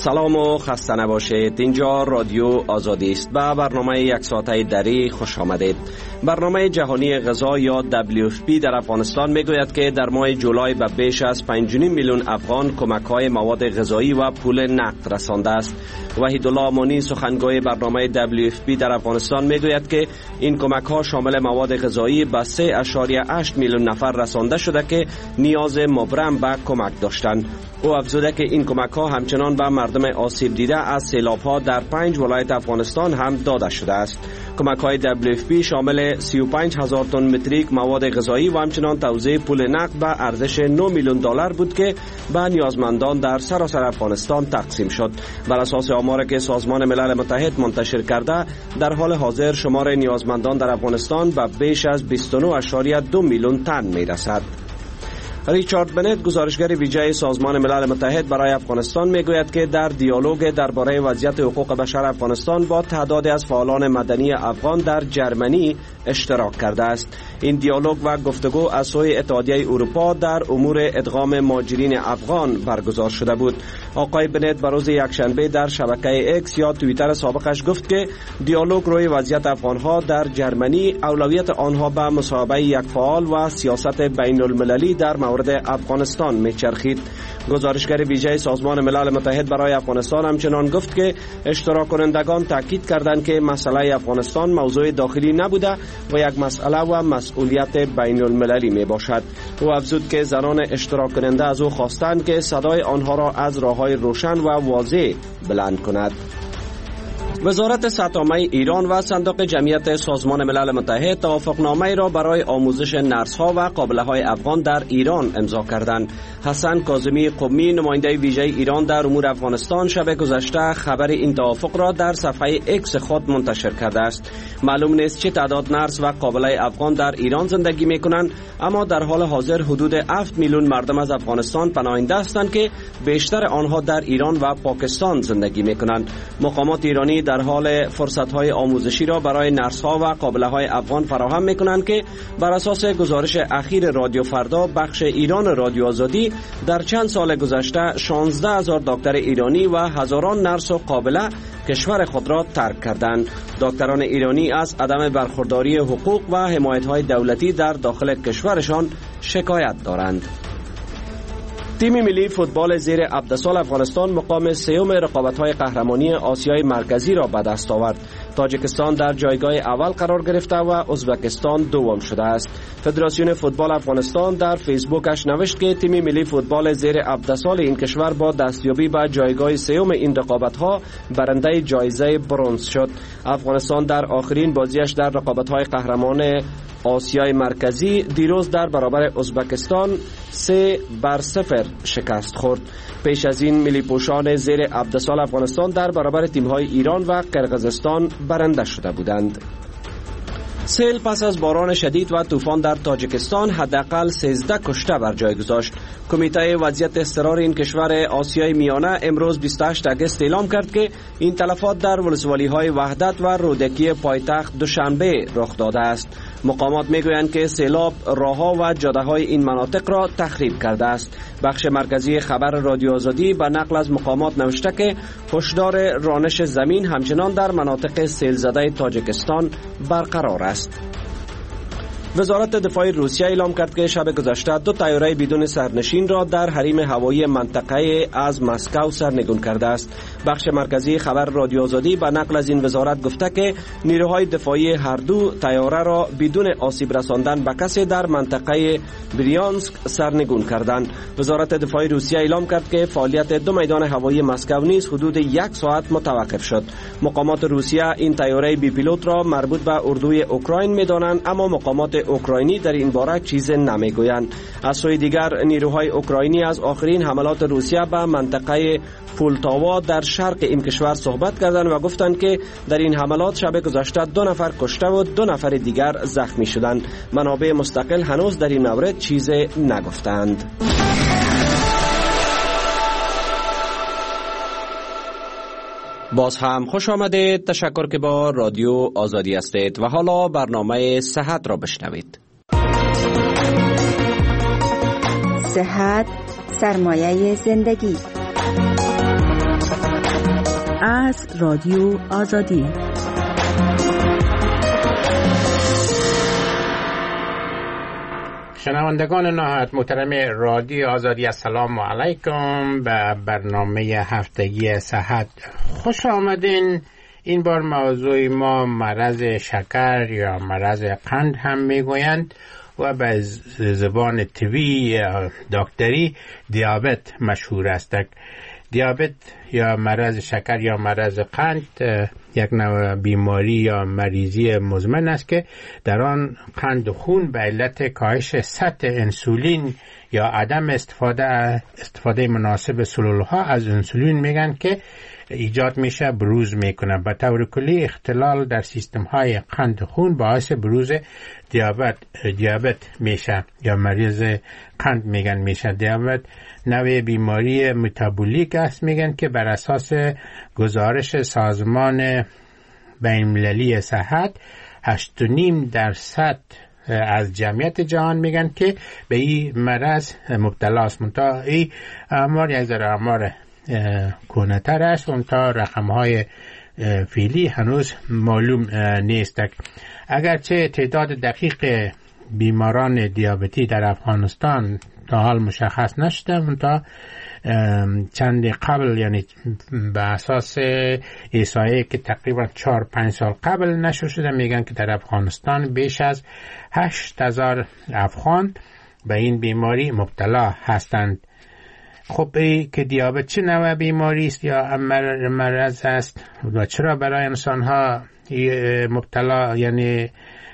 سلام و خسته نباشید. اینجا رادیو آزادی است. به برنامه یک ساعته دری خوش آمدید. برنامه جهانی غذا یا WFP در افغانستان میگوید که در ماه جولای به بیش از 5.5 میلیون افغان کمک‌های مواد غذایی و پول نقد رسانده است. وحیدالله امانی سخنگوی برنامه WFP در افغانستان میگوید که این کمک‌ها شامل مواد غذایی به 3.8 میلیون نفر رسانده شده که نیاز مبرم به کمک داشتند. او افزوده که این کمک‌ها همچنان به مردم آسیب دیده از سیلاب‌ها در 5 ولایت افغانستان هم داده شده است. کمک‌های WFP شامل 35,000 تن متریک مواد غذایی و همچنان توزیع پول نقد به ارزش 9 میلیون دلار بود که به نیازمندان در سراسر افغانستان تقسیم شد. بر اساس آماری که سازمان ملل متحد منتشر کرده، در حال حاضر شمار نیازمندان در افغانستان به بیش از 29.2 میلیون تن میرسد. ریچارد بنت، گزارشگر ویژه سازمان ملل متحد برای افغانستان، میگوید که در دیالوگ درباره وضعیت حقوق بشر افغانستان با تعدادی از فعالان مدنی افغان در جرمنی اشتراک کرده است. این دیالوگ و گفتگو از سوی اتحادیه اروپا در امور ادغام مهاجرین افغان برگزار شده بود. آقای بنت به روز یکشنبه در شبکه اکس یا توییتر سابقش گفت که دیالوگ روی وضعیت افغانها در جرمنی اولویت آنها به مصاحبه یک فعال و سیاست بین المللی در مورد افغانستان میچرخید. گزارشگر ویژه سازمان ملل متحد برای افغانستان همچنان گفت که اشتراک کنندگان تاکید کردند که مسئله افغانستان موضوع داخلی نبوده و یک مسئله و مسئولیت بین المللی می باشد. او افزود که زنان اشتراک کننده از او خواستند که صدای آنها را از راههای روشن و واضح بلند کند. وزارت سطح ایران و صندوق جمعیت سازمان ملل متحد توافقنامه را برای آموزش نرس‌ها و قابله‌های افغان در ایران امضا کردند. حسن کاظمی قمی، نماینده ویژه ایران در امور افغانستان، شب گذشته خبر این توافق را در صفحه اکس خود منتشر کرده است. معلوم نیست چه تعداد نرس و قابله افغان در ایران زندگی می‌کنند، اما در حال حاضر حدود 7 میلیون مردم از افغانستان پناهنده هستند که بیشتر آنها در ایران و پاکستان زندگی می‌کنند. مقامات ایرانی در حال فرصت‌های آموزشی را برای نرس‌ها و قابله‌های افغان فراهم می‌کنند که بر اساس گزارش اخیر رادیو فردا بخش ایران رادیو آزادی در چند سال گذشته 16,000 دکتر ایرانی و هزاران نرس و قابله کشور خود را ترک کردند. دکتران ایرانی از عدم برخورداری حقوق و حمایت‌های دولتی در داخل کشورشان شکایت دارند. تیم ملی فوتبال زیر 17 سال افغانستان مقام سوم رقابت‌های قهرمانی آسیای مرکزی را به دست آورد. تاجیکستان در جایگاه اول قرار گرفته و ازبکستان دوم شده است. فدراسیون فوتبال افغانستان در فیسبوکش نوشت که تیم ملی فوتبال زیر 17 سال این کشور با دستیابی به جایگاه سوم این رقابت‌ها برنده جایزه برنز شد. افغانستان در آخرین بازیش در رقابت‌های قهرمان آسیای مرکزی دیروز در برابر ازبکستان 3-0 شکست خورد. پیش از این ملی پوشان زیر 17 سال افغانستان در برابر تیم‌های ایران و قرقیزستان برنده شده بودند. سیل پس از باران شدید و طوفان در تاجیکستان حداقل 13 کشته بر جای گذاشت. کمیته وضعیت اضطراری این کشور آسیای میانه امروز 28 اگست اعلام کرد که این تلفات در ولسوالی‌های وحدت و رودکی پایتخت دوشنبه رخ داده است. مقامات میگویند که سیلاب راه‌ها و جاده‌های این مناطق را تخریب کرده است. بخش مرکزی خبر رادیو آزادی به نقل از مقامات نوشته که هشدار رانش زمین همچنان در مناطق سیل زده تاجیکستان برقرار است. وزارت دفاع روسیه اعلام کرد که شب گذشته 2 طیاره بدون سرنشین را در حریم هوایی منطقه از مسکو سرنگون کرده است. بخش مرکزی خبر رادیو آزادی به نقل از این وزارت گفته که نیروهای دفاعی هر دو طیاره را بدون آسیب رساندن به کسی در منطقه بریانسک سرنگون کردند. وزارت دفاع روسیه اعلام کرد که فعالیت 2 میدان هوایی مسکو نیز حدود 1 ساعت متوقف شد. مقامات روسیه این طیاره بی پیلوت را مربوط به اردوی اوکراین می‌دانند، اما مقامات اوکراینی در این باره چیزی نمیگویند. از سوی دیگر نیروهای اوکراینی از آخرین حملات روسیه به منطقه پولتاوا در شرق این کشور صحبت کردند و گفتند که در این حملات شب گذشته 2 نفر کشته و 2 نفر دیگر زخمی شدند. منابع مستقل هنوز در این مورد چیزی نگفتند. باز هم خوش آمدید. تشکر که با رادیو آزادی هستید و حالا برنامه صحت را بشنوید. صحت سرمایه زندگی. از رادیو آزادی. شنوندگان نهایت محترم رادیو آزادی، السلام علیکم. به برنامه هفتگی صحت خوش آمدین. این بار موضوع ما مرض شکر یا مرض قند هم میگویند و به زبان طبی یا دکتری دیابت مشهور است. دیابت یا مرض شکر یا مرض قند یک نوع بیماری یا مریضی مزمن است که در آن قند خون به علت کاهش سطح انسولین یا عدم استفاده مناسب سلولها از انسولین میگن که ایجاد میشه، بروز میکنه. به طور کلی اختلال در سیستم های قند خون باعث بروز دیابت میشه یا مریض قند میشه. دیابت نوع بیماری متابولیک است میگن که بر اساس گزارش سازمان بین‌المللی صحت 8.5% از جمعیت جهان میگن که به این مرض مبتلا است. منتها این آمار یک ذره آمار کهنه‌تر است، منتها رقم‌های فعلی هنوز معلوم نیست. اگرچه تعداد دقیق بیماران دیابتی در افغانستان تا حال مشخص نشده، منتها چند قبل، یعنی به اساس احصایه‌ای که تقریبا 4-5 سال قبل نشر شده، میگن که در افغانستان بیش از 8,000 افغان به این بیماری مبتلا هستند. خب ای که دیابت چه نوع بیماری است یا مرض است و چرا برای انسان ها مبتلا یعنی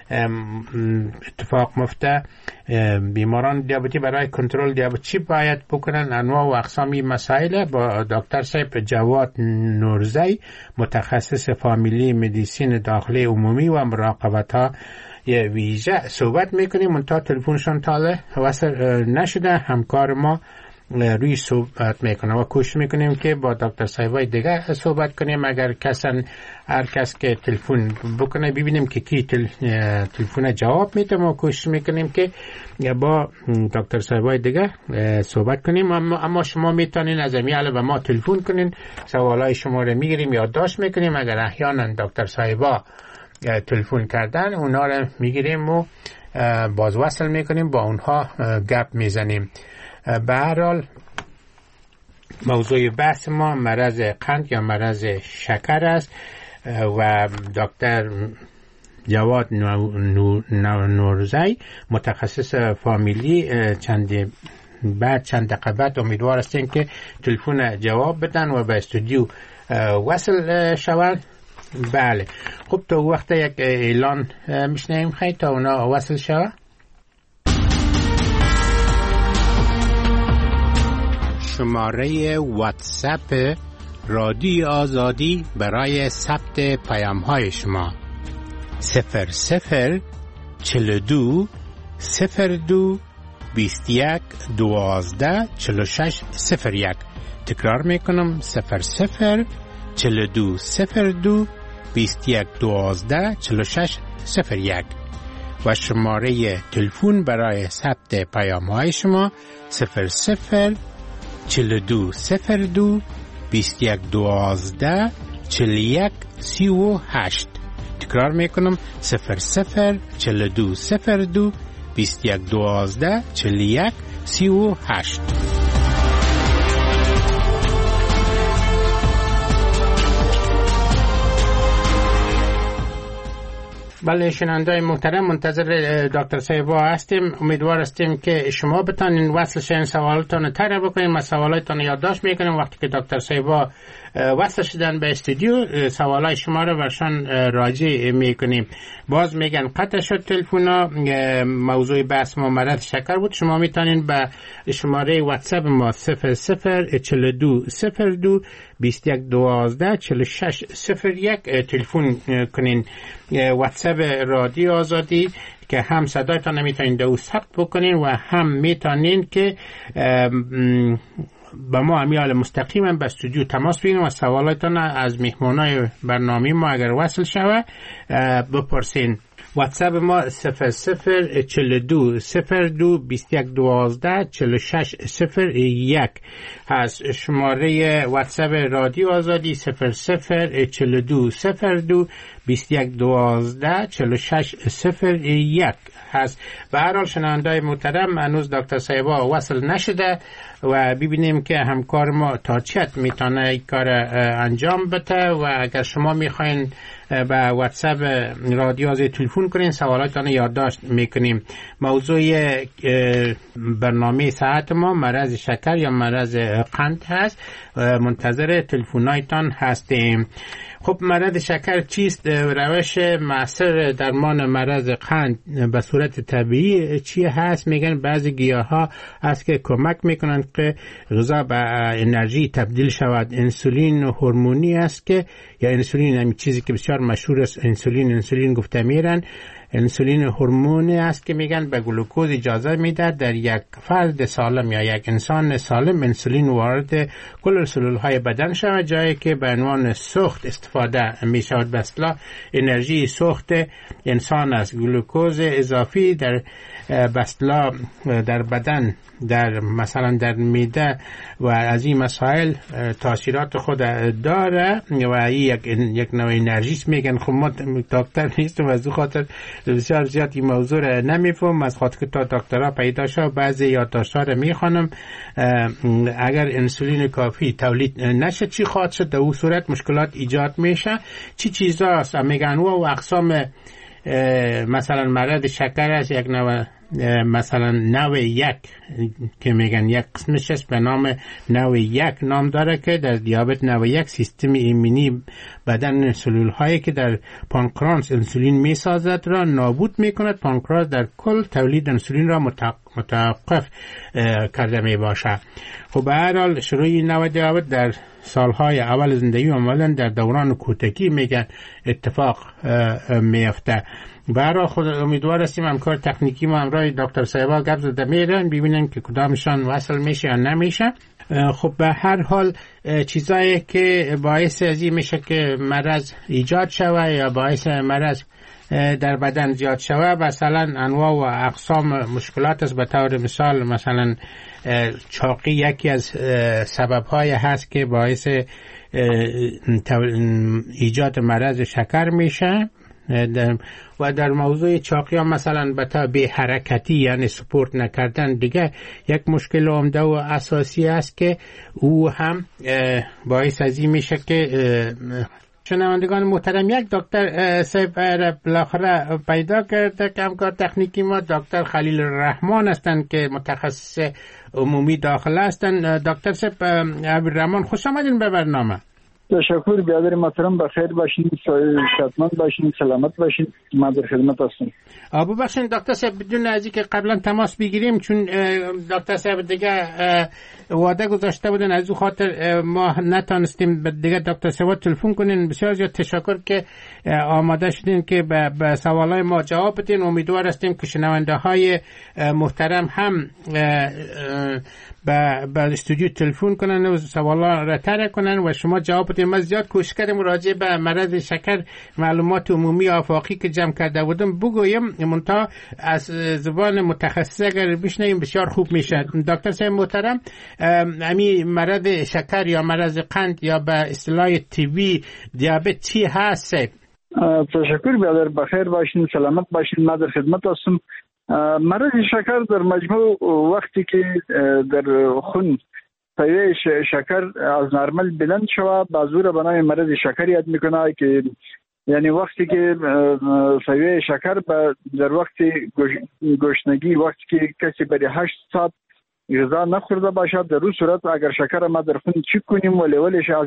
اتفاق میفته؟ بیماران دیابتی برای کنترل دیابت چی باید بکنن؟ انواع و اقسامی مسائل با دکتر صاحب جواد نورزی، متخصص فامیلی مدیسین داخلی عمومی و مراقبت ها ویژه صحبت میکنیم. منتها تلفنشان تازه وصل نشده. همکار ما روی صحبت میکنه و کوشش میکنیم که با دکتر صاحبای دیگه صحبت کنیم. اگر هر کس که تلفن بکنه ببینیم که کی تلفن جواب میده، ما کوشش میکنیم که با دکتر صاحبای دیگه صحبت کنیم. اما شما میتونین از امیال به ما تلفن کنین، سوالای شما رو میگیریم، یادداشت میکنیم. اگر احیانا دکتر صاحبا تلفن کردن اونا رو میگیریم و باز وصل میکنیم، با اونها گپ میزنیم. به هر حال موضوع بحث ما مرض قند یا مرض شکر است و دکتر جواد نورزی، متخصص فامیلی، چند دقیقه بعد امیدوار هستیم که تلفن جواب بدن و به استودیو وصل شوند. بله خب تو وقت یک اعلان میشنیم خیلی تا اونا وصل شود. شماره واتساپ رادیو آزادی برای ثبت پیام‌های شما 0042 02 21 12 46 01. تکرار میکنم 0042 02 21 12 46 01 و شماره تلفن برای ثبت پیام‌های شما 42 02 21 12 41 38. تکرار میکنم 42 02 21 12 41 38. بله شنوندای محترم، منتظر دکتر صاحبا هستیم. امیدوار هستیم که شما بتانین وصل شین، سوالاتون طرح بکنین، سوالاتون یادداشت میکنیم. وقتی که دکتر صاحبا وصل شدن به استودیو سوالای شما رو برشان راجع میکنیم. باز میگن قطع شد تلفونا. موضوع بحث ما مرض شکر بود. شما میتونین به شماره واتساپ ما 0042 02 21 12 46 01 تلفن کنین. واتساپ رادیو آزادی که هم صدایتان میتونین دو ثبت بکنین و هم میتونین که با ما امیال مستقیما به استودیو تماس بگیرین و سوالاتان از مهمانای برنامه ما اگر وصل شوه بپرسین. واتساپ ما 0042 02 21 12 46 01 هست. شماره واتساپ رادیو آزادی 0042 02 21 12 46 01 هست. به هر حال شنونده‌های محترم، هنوز دکتر صاحبا وصل نشده و ببینیم که همکار ما تا چه حد میتونه این کار انجام بده. و اگر شما میخواین به واتساپ رادیو آزادی تلفن کنین، سوالاتتان یادداشت میکنیم. موضوع برنامه ساعت ما مرض شکر یا مرض قند هست. منتظر تلفن‌هایتان هستیم. خب مرض شکر چیست؟ روش مؤثر درمان مرض قند به صورت طبیعی چی هست؟ میگن بعضی گیاها هست که کمک میکنند که غذا به انرژی تبدیل شود. انسولین هورمونی است که یا انسولین، همین چیزی که بسیار مشهور است انسولین گفته میرن. انسولین هورمونی است که میگن به گلوکوز اجازه میده در یک فرد سالم یا یک انسان سالم انسولین وارد کل سلولهای بدن شود، جایی که به عنوان سوخت استفاده می شود. به اصطلاح انرژی سوخت انسان است. گلوکوز اضافی در به اصطلاح در بدن، در مثلا در معده و از این مسائل تاثیرات خود داره و یک نوع انرژیست میگن. خب ما دکتر نیستم، از اون خاطر بسیار زیاد این موضوع را نمیفهم. از خاطر که تا دکترها پیدا شد بعضی یادداشت‌ها را میخوانم. اگر انسولین کافی تولید نشه چی خواهد شد؟ در اون صورت مشکلات ایجاد میشه. چی چیزاست؟ میگن و اقسام مثلا مرض شکر است یک نوع، مثلا نوع یک که میگن یک قسمش است به نام نوع یک نام داره که در دیابت نوع یک سیستم ایمنی بدن سلول هایی که در پانکراس انسولین میسازد را نابود میکند. پانکراس در کل تولید انسولین را متوقف کرده می باشه. خب به هر حال شروع نوع دیابت در سالهای اول زندگی و معمولا در دوران کودکی میگن اتفاق میفته. برای خود امیدوار هستیم همکار تکنیکی ما همراه دکتر صاحبا گپ زده میرن ببینن که کدامشان وصل میشه یا نمیشه. خب به هر حال چیزایی که باعث از این میشه که مرض ایجاد شوه یا باعث مرض در بدن زیاد شوه، مثلا انواع و اقسام مشکلات است. به طور مثال مثلا چاقی یکی از سبب‌های هست که باعث ایجاد مرض شکر میشه. و در موضوع چاقی ها مثلا به حرکتی یعنی سپورت نکردن دیگه یک مشکل عمده و اساسی است که او هم باعث از این میشه که شنوندگان محترم، یک دکتر صاحب بالاخره پیدا کرده که همکار تکنیکی ما دکتر خلیل الرحمن هستند که متخصص عمومی داخل هستند. دکتر صاحب عبدالرحمن خوش آمدین به برنامه. تشکر. برادر محترم بخیر باشین، صحتمند باشین، سلامت باشین. ما در خدمت هستم. ببخشید دکتر صاحب بدون از اینکه قبلا تماس بگیریم، چون دکتر صاحب دیگه وعده گذاشته بودن از اون خاطر ما نتونستیم دیگه دکتر صاحب تلفن کنین. بسیار زیاد تشکر که آماده شدین که به سوالای ما جواب بدین. امیدوار هستیم که شنونده های محترم هم به استودیو تلفن کنن و سوالا را طرح کنن و شما جواب بدین. ما زیاد کوشش کردیم راجع به مرض شکر معلومات عمومی آفاقی که جمع کرده بودم بگویم، منتها از زبان متخصص اگر بشنویم بسیار خوب میشه. دکتر صاحب محترم، همین مرض شکر یا مرض قند یا به اصطلاح تیوی دیابت چی هست؟ تشکر. برادر بخیر باشین، سلامت باشین. ما در خدمت هستم. مرض شکر در مجموع وقتی که در خون سویه شکر از نرمال بلند شود بعضو را به نام مرض شکر یاد میکنه، که یعنی وقتی که سویه شکر در وقت گشنگی، وقتی که کسی برای 8 ساعت غذا نخورده باشد، در اون صورت اگر شکر ما در خون چک کنیم و لیولش از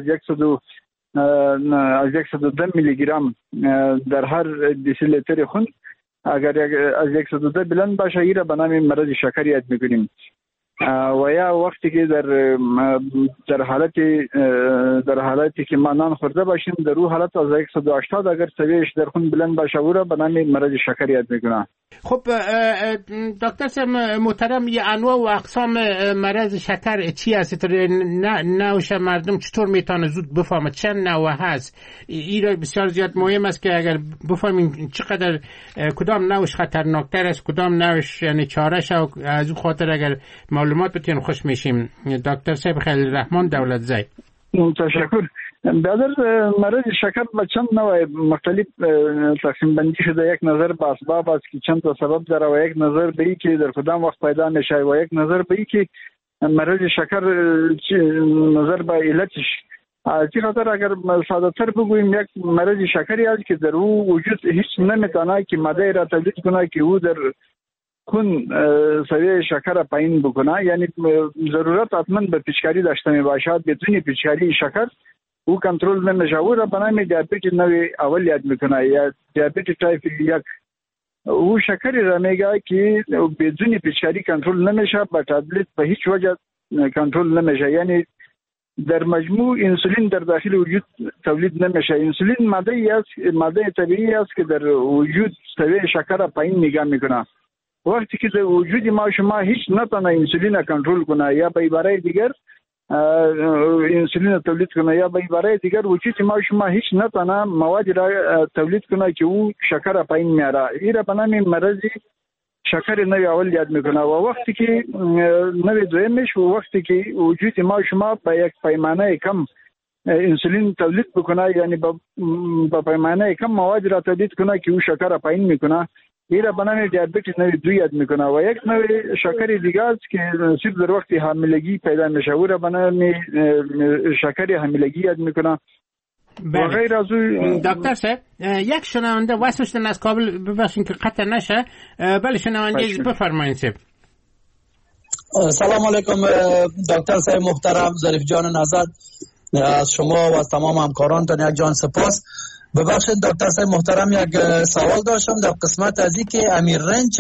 110 میلی گرم در هر دسیلیتر خون اگر از 110 بلند باشه، این را به نام مرض شکر یاد میکنیم. و یا وقتی که در حالتی که ما نان خورده باشیم، در اون حالت از 180 اگر سویهش در خون بلند باشه، او را به نام مرض شکر یاد میکنه. خب دکتر صاحب محترم، یه انواع و اقسام مرض شکر چی هست؟ نوش مردم چطور میتونه زود بفهمه چند نوع هست؟ این بسیار زیاد مهم است که اگر بفهمیم چقدر کدام نوش خطرناکتر است، کدام نوش یعنی چارش، از اون خاطر اگر معلومات بتونیم خوش میشیم. دکتر صاحب خیلی رحمان دولتزی. تشکر. بعد مرض شکر به چند نوع مختلف تقسیم بندی شده. یک نظر به اسباب است که چند تا سبب داره و یک نظر به این که در کدام وقت پیدا میشه و یک نظر به این که مرض شکر نظر به علتش. از این خاطر اگر ساده تر بگوییم یک مرض شکری است که در او وجود هیچ نمیتونه که ماده را تولید کنه که او در خون سویه شکر پایین بکنه، یعنی ضرورت حتما به پیچکاری داشته می باشد. بدون پیچکاری شکر او کنترل نمیشه. او را به نام دیابت نوع اول یاد میکنه یا دیابت تایپ 1. او شکری را میگه که بدون پیچکاری کنترل نمیشه، با تبلیت به هیچ وجه کنترل نمیشه. یعنی در مجموع انسولین در داخل وجود تولید نمیشه. انسولین ماده طبیعی است که در وجود سویه شکر پایین نگاه میکنه. وقتی که در وجود ما شما هیچ نتونه انسولین کنترل کنه یا به عبارت دیگر انسولین تولید کنه یا به عبارت دیگر وجود ما شما هیچ نتونه مواد را تولید کنه که او شکر پایین میاره. این را به نام مرض شکر نوع اول یاد میکنه. و وقتی که نوع دومش، و وقتی که وجود ما شما به یک پیمانه کم انسولین تولید بکنه، یعنی با پیمانه کم مواد را تولید کنه که او شکر پایین میکنه، این را به نام دیابت نوع 2 یاد میکنه. و یک نوع شکر دیگه است که صرف در وقت حاملگی پیدا میشه، او را به نام شکر حاملگی یاد میکنه. و غیر از او. دکتر صاحب یک شنونده واسه از کابل، ببخشید که قطع نشه. بله شنونده بفرمایید. سلام علیکم دکتر صاحب محترم، ظریف جان نظر، از شما و از تمام همکارانتان یک جان سپاس. ببخشید دکتر صاحب محترم، یک سوال داشتم در قسمت از این که امیر رنج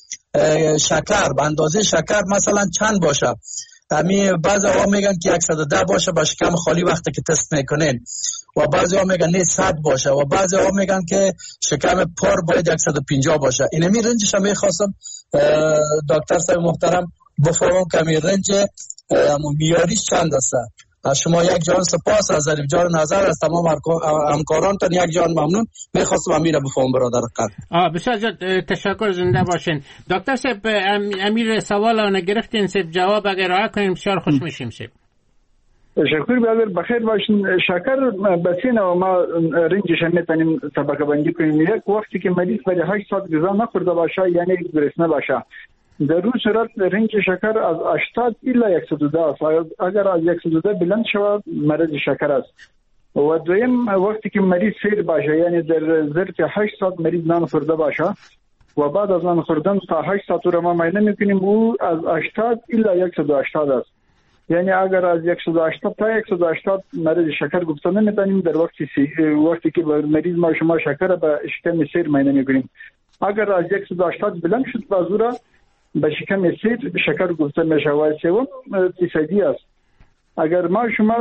شکر به اندازه شکر مثلا چند باشه؟ بعضی ها میگن که 110 باشه با شکم خالی وقتی که تست میکنین، و بعضی ها میگن نه 100 باشه، و بعضی ها میگن که شکم پر باید 150 باشه. این امیر رنجش هم میخواستم دکتر صاحب محترم بفرمون که امیر رنج میاریش چند است؟ از شما یک جان سپاس، از ظریف جان نظر، از تمام همکارانتان یک جان ممنون. میخواستم امیر بفهم برادر قد. بسیار تشکر، زنده باشین. دکتر صاحب امیر سوال آن گرفتین، صاحب جواب اگر راه کنیم بسیار خوش میشیم. صاحب تشکر برادر، بخیر باشین. شکر بسینه و ما رنجش میتونیم طبقه بندی کنیم. یک وقتی که مریض برای 8 ساعت غذا نخورده باشه، یعنی گرسنه باشه، در اون صورت رنج شکر از 80 الی 110 است. اگر از 110 بلند شود مرض شکر است. و دویم وقتی که مریض سیر باشه، یعنی در ظرف 8 ساعت مریض نان خورده باشه و بعد از نان خوردن تا 8 ساعت رو ما معاینه میکنیم، او از 80 الی 180 است. یعنی اگر از 180 تا 180 مرض شکر گفته نمیتونیم. در وقتی که مریض ما شما شکر به شکم سیر معاینه میکنیم، اگر از 180 بلند شد بازورا به شکم سیر شکر گفته میشه. و سوم فیصدی است. اگر ما شما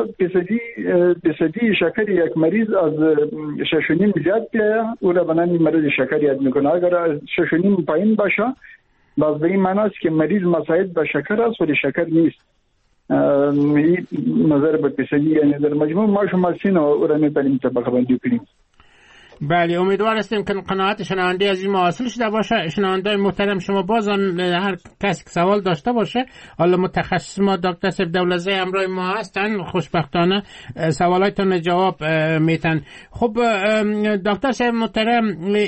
فیصدی شکر یک مریض از 6.5 زیاد بیاید، او را به نام مرض شکر یاد میکنه. اگر از 6.5 پایین باشه، باز به این معنی است که مریض مساعد به شکر است ولی شکر نیست. این نظر به فیصدی، یعنی در مجموع ما شما سین او را میتونیم طبقه بندی کنیم. بله، امیدوار هستیم که قناعت شنونده از این حاصل شده باشه. شنونده محترم شما باز هر کسی که سوال داشته باشه، حالا متخصص ما دکتر صاحب دولتزی همراه ما هستن، خوشبختانه سوالاتتون جواب میتن. خب دکتر صاحب محترم،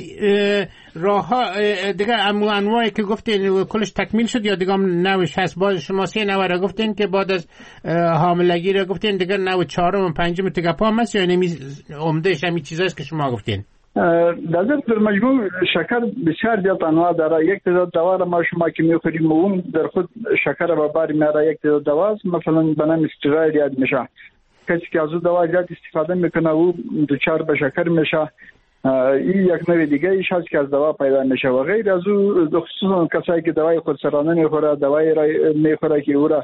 راهها دیگه انواعی که گفتین کلش تکمیل شد یا دیگه نوش هست؟ باز شما 3 نوع را گفتین که بعد از حاملگی را گفتین، دیگه نوع 4 و 5 دیگه پام هست یا عمدهش همین چیزاست که شما گفتین؟ در مجموع شکر بسیار زیاد انواع داره. یک تعداد دوا را ما شما که میخوریم اون در خود شکر به بار میاره. یک تعداد دوا مثلا به نام استروئید یاد میشه. کسی که از اون دوا زیاد استفاده میکنه او دچار به شکر میشه. این یک نوع دیگه ایش هست که از دوا پیدا میشه. و غیر از اون خصوصا کسایی که دوای خودسرانه میخوره، دوای را میخوره که او را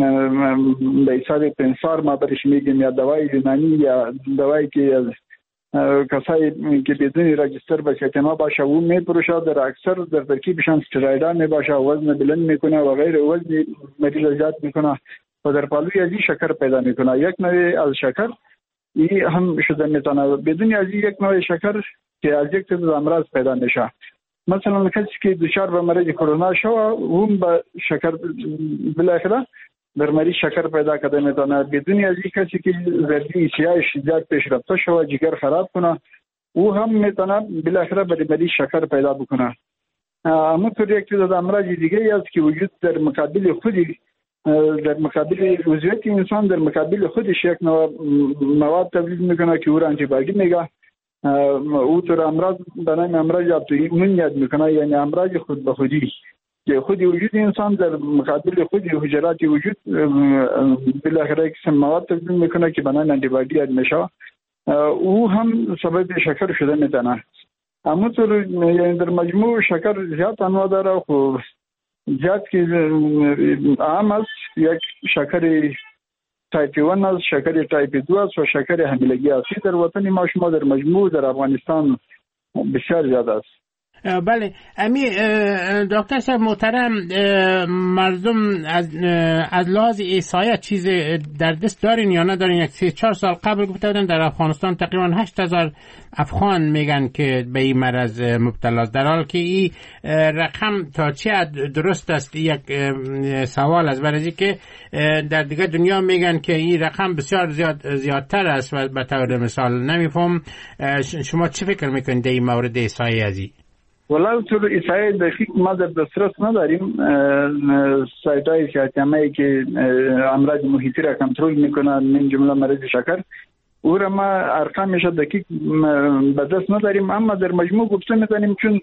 به حساب پنسار ما برش میگیم، یا دوای یونانی یا دوایی که کسایی که بدون راجستر به شتما باشه و میپروشه در اکثر در ترکیبشان استروئیدها میباشه، وزن بلند میکنه و غیر، وزن مریض زیاد میکنه و در پالوی ازی شکر پیدا میکنه. یک نوع از شکر این هم شده میتونه. بدون ازی یک نوع شکر که از یک طرز امراض پیدا میشه. مثلا کسی که دچار به مرض کرونا شو اون به شکر بالاخره در مریض شکر پیدا کرده میتونه. بدون از این کسی که زردی سیاهش زیاد پیشرفته شو جگر خراب کنه او هم میتونه بالاخره به مریض شکر پیدا بکنه. اما طور یک چیز از امراض دیگه است که وجود در مقابل خودی، در مقابل وضعیت انسان در مقابل خودش یک نوع مواد تولید میکنه که او را آنتیبادی میگه. او طور امراض به نام امراض ابتوئیمونیت میکنه، یعنی امراض خود به خودی که خودی وجود انسان در مقابل خودی حجرات وجود بالاخره یک مواد تولید میکنه که به نام آنتیبادی میشه. او هم سبب شکر شده میتونه. اما طور یعنی در مجموع شکر زیاد انواع داره. خب زیاد که عام است یک شکر تایپ 1 است، شکر تایپ 2 است و شکر حاملگی است. در وطن ما شما در مجموع در افغانستان بسیار زیاد است. بله امی دکتر صاحب محترم، مردم از لحاظ احصایه چیز در دست دارین یا ندارین؟ یک 3-4 سال قبل گفته بودن در افغانستان تقریبا 8,000 افغان میگن که به این مرض مبتلا است، در حال که این رقم تا چه درست است یک سوال است، برای که در دیگه دنیا میگن که این رقم بسیار زیادتر است و به طور مثال نمیفهم. شما چه فکر میکنید در این مورد احصایه ازی؟ والله طور احصایه دقیق ما در دسترس نداریم. سایت‌های شایعه‌ای که امراض محیطی را کنترل میکنن من جمله مرض شکر او را ما ارقامش دقیق به دست نداریم. اما در مجموع گفته میتونیم چون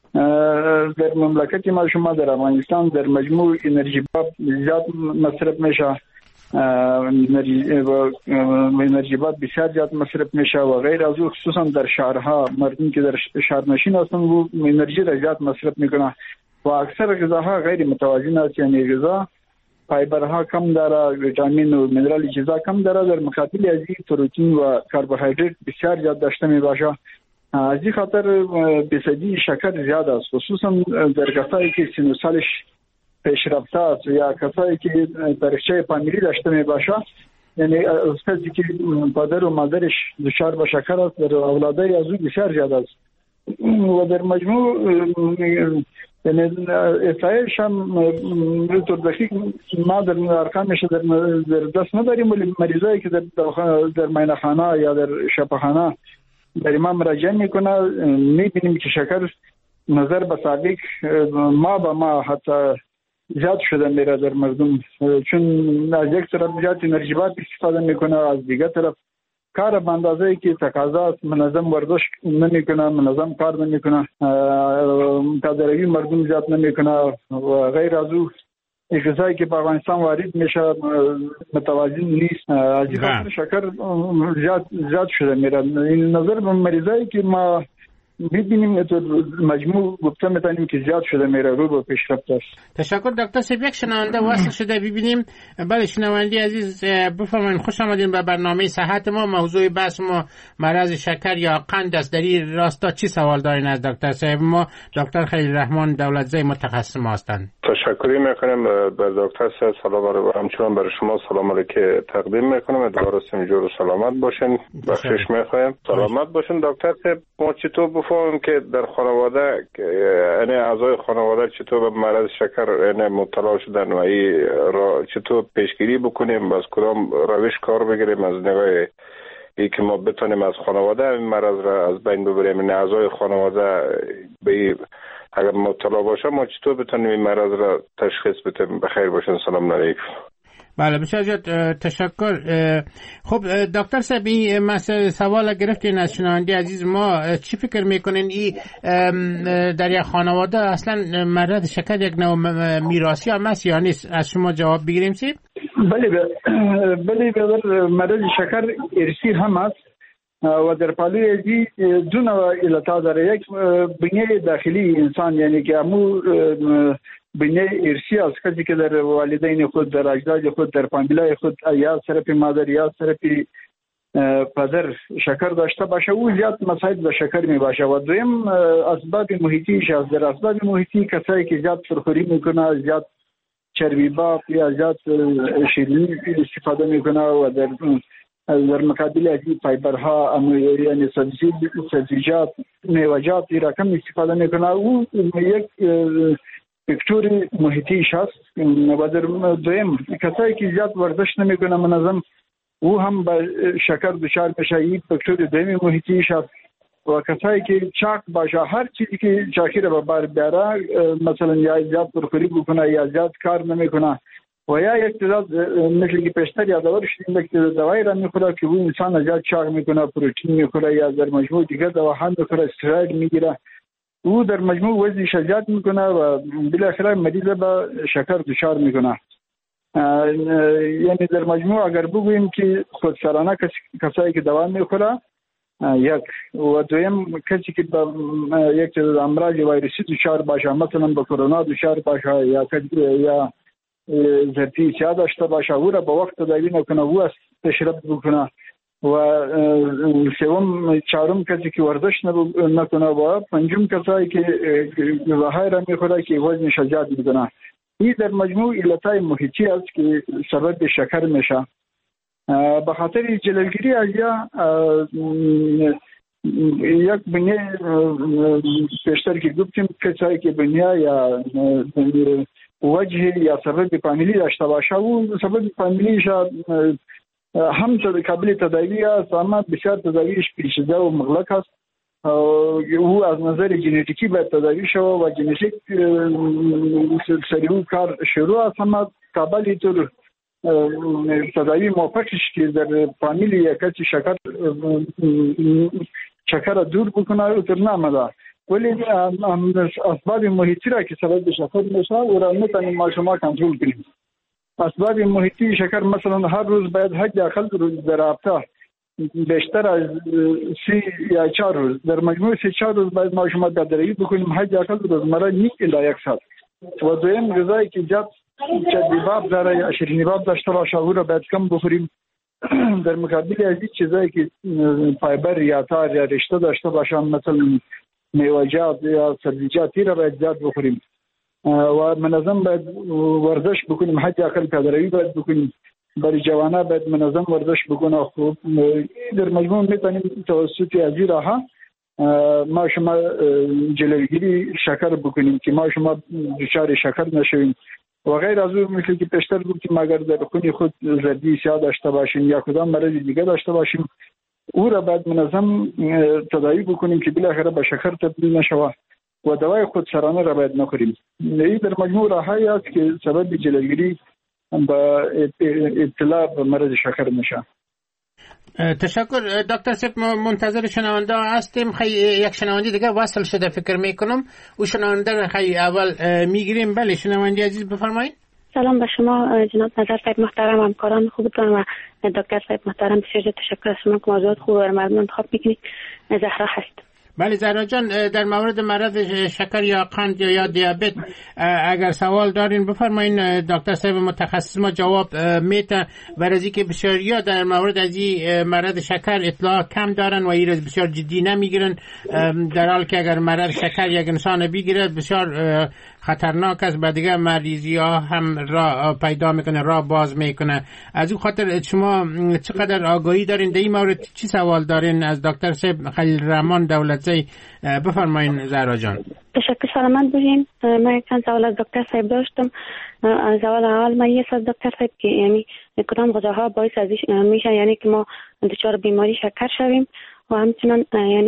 در مملکت ما شما در افغانستان در مجموع انرژی زیاد مصرف میشه، انرژی بسیار زیاد مصرف میشه و غیر از او، خصوصا در شهرها مردم که در شهرنشین هستند و انرژی را زیاد مصرف میکنه و اکثر غذاها غیر متوازن است، یعنی غذا فایبرها کم داره، ویتامین و منرال اجزا کم داره، در مقابل از این پروتئین و کربوهیدرات بسیار زیاد داشته میباشه. از این خاطر بسیاری شکر زیاد است، خصوصا در کسایی که سن سالش پیشرفته است یا کسایی که تاریخچه فامیلی داشته میباشه، یعنی کسی که پدر و مادرش دچار به شکر است در اولادای از او بسیار زیاد است و در مجموع یعنی احصایه‌اش هم طور دقیق ما در ارقامش در دست نداریم، ولی مریضایی که در معاینه‌خانه یا در شفاخانه در ما مراجعه میکنه میبینیم که شکر نظر به سابق ما حتی زیاد شده میره در مردم، چون از یک طرف زیاد انرژی استفاده میکنه، از دیگر طرف کار به اندازه‌ای که تقاضا است منظم ورزش نمیکنه، منظم کار نمیکنه، تدریجی مردم زیاد نمیکنه و غیر از او غذایی که به افغانستان وارد میشه متوازن نیست. از این خاطر شکر زیاد شده میره. این نظر به مریضایی که ما می‌بینیم تو مجموع گفته می‌تونیم که زیاد شده میره، رو به پیشرفت است. تشکر دکتر صاحب. یک شنونده وصل شده ببینیم. بله شنونده عزیز بفرمایید. خوش آمدین به برنامه صحت ما. موضوع بحث ما مرض شکر یا قند است. در این راستا چی سوال دارین از دکتر صاحب ما؟ دکتر خلیل رحمان دولتزای متخصص ما هستند. تشکر می‌کنم به دکتر صاحب، سلام و همچنین برای شما سلام علیکم تقدیم می‌کنم. امیدوارم جور و سلامت باشین. بخشش می‌خوایم. سلامت باشین دکتر صاحب. ما چطور بفهمیم که در خانواده یعنی اعضای خانواده چطور به مرض شکر یعنی مبتلا شدن و این را چطور پیشگیری بکنیم، از کدام روش کار بگیریم از نگاه ای که ما بتونیم از خانواده این مرض را از بین ببریم؟ این اعضای خانواده به اگر مبتلا باشه ما چطور بتونیم این مرض را تشخیص بدیم؟ بخیر باشین. سلام علیکم. بله بسیار زیاد تشکر. خب دکتر صاحب این مسئله سوال گرفتین از شنونده عزیز ما، چی فکر میکنین این در یک خانواده اصلا مرض شکر یک نوع میراثی هم است یا نیست؟ از شما جواب بگیریم چی؟ بله مرض شکر ارثی هم است و در پالوی ازی دو نوع علتا داره. یک بنیه داخلی انسان، یعنی که امو بنیه ارثی است، کسی که در والدین خود، در اجداد خود، در فامیلای خود یا طرف مادر یا طرف پدر شکر داشته باشه او زیاد مسائل به شکر می باشه. و دویم اسباب محیطیش از در اسباب محیطی کسایی که زیاد سرخوری میکنه، زیاد چربی باب یا زیاد شیرینی استفاده میکنه و در مقابل از این فایبرها یعنی سبزیجات میوه‌جات رقم استفاده میکنه او یک فاکتور محیطیش هست. و در دویم کسایی که زیاد ورزش نمیکنه منظم او هم به شکر دچار میشه، یک فاکتور دومی محیطیش هست. و کسایی که چاق باشه هر چیزی که چاقی رو به بار بیاره مثلا یا زیاد پرخوری بکنه یا زیاد کار نمیکنه و یا یک تعداد مثل که پیشتر یادآور شدیم یک تعداد دوائی را میخوره که او انسان زیاد چاق میکنه، پروتئین میخوره یا در مجموع دیگر دواها میخوره، استروئید میگیره، او در مجموع وزنش زیاد میکنه و بالاخره مریض به شکر دچار میکنه. یعنی در مجموع اگر بگوییم که خودسرانه کسایی که دوا میخوره یک و دویم کسی که به یک تعداد امراض ویروسی دچار باشه مثلا به کرونا دچار باشه یا زرتی سیاه داشته باشه او را به وقت تداوی نکنه او از تشرب بکنه و سوم چهارم کسی که ورزش نکنه و پنجم کسایی که غذاهای را میخوره که وزنش زیاد میکنه. این در مجموع علتهای محیطی است که سبب شکر میشه. به خاطر جلوگیری از یک بنیه پیشتر که گفتیم کسایی که بنیه یا وجه یا سبب فامیلی داشته باشه و سبب فامیلیش هم قابل تداوی است اما بسیار تداویش پیچیده و مغلق است. او از نظر ژنتیکی باید تداوی شود و ژنتیک سریع کار شروع است اما قابل طور تداوی موفقش که در فامیلی یا کسی شکر دور بکنه او تر نامده ولی اسباب محیطی را که سبب شکر میشه او را نتانیم ما شما کنترل کنیم. اسباب محیطی شکر مثلا هر روز باید حداقل روز در هفته بیشتر از 3 یا 4 روز در مجموع 3-4 روز باید ما شما بدرگی بکنیم حداقل روزمره 1 الی 1 ساعت. و دویم غذایی که زیاد چربی باب داره یا شیرینی باب داشته باشه او را باید کم بخوریم. در مقابل از این چیزایی که فایبر یا تار یا رشته داشته باشه مثلا میوه‌جات یا سبزیجاتی را باید زیاد بخوریم و منظم باید ورزش بکنیم حداقل پدروی باید بکنیم. برای جوانان باید منظم ورزش بکنه. خوب در مجموع میتونیم توسط از این راه ما شما جلوگیری شکر بکنیم که ما شما دچار شکر نشویم و غیر از اون مثل که پیشتر گفتیم اگر در خون خود زردی سیاه داشته باشیم یا کدام مرض دیگه داشته باشیم او را باید منظم تداوی بکنیم که بالاخره به شکر تبدیل نشود و دوای خودسرانه را باید نخوریم. این در مجموع راههایی است که سبب جلوگیری با ابتلا به مرض شکر میشه. تشکر دکتر صاحب. منتظر شنونده هستیم. یک شنونده دیگه وصل شده فکر میکنم او شنونده را اول میگیریم. بله شنونده عزیز بفرمایید. سلام به شما جناب نظر صاحب محترم، همکاران خوبتون و دکتر صاحب محترم. بسیار تشکر از شما که موضوعات خوب و مردم انتخاب میکنید. زهرا هست. بله زهرا جان، در مورد مرض شکر یا قند یا دیابت اگر سوال دارین بفرمایین، دکتر صاحب متخصص ما جواب میده. برای که بسیاریا در مورد از این مرض شکر اطلاع کم دارن و این رو بسیار جدی نمیگیرن، در حالی که اگر مرض شکر یک انسان بگیره بسیار خطرناک است، بعد دیگه مریضی ها هم راه پیدا میکنه، راه باز میکنه. از این خاطر شما چقدر آگاهی دارین در این مورد؟ چی سوال دارین از دکتر صاحب خلیل رحمان دولتزی؟ بفرمایین زهرا جان. تشکر، سلامت باشین. من چند سوال از دکتر صاحب داشتم. سوال اول من یه از دکتر صاحب که یعنی کدام غذاها باعث ازش میشه یعنی که ما دچار بیماری شکر شویم و همچنین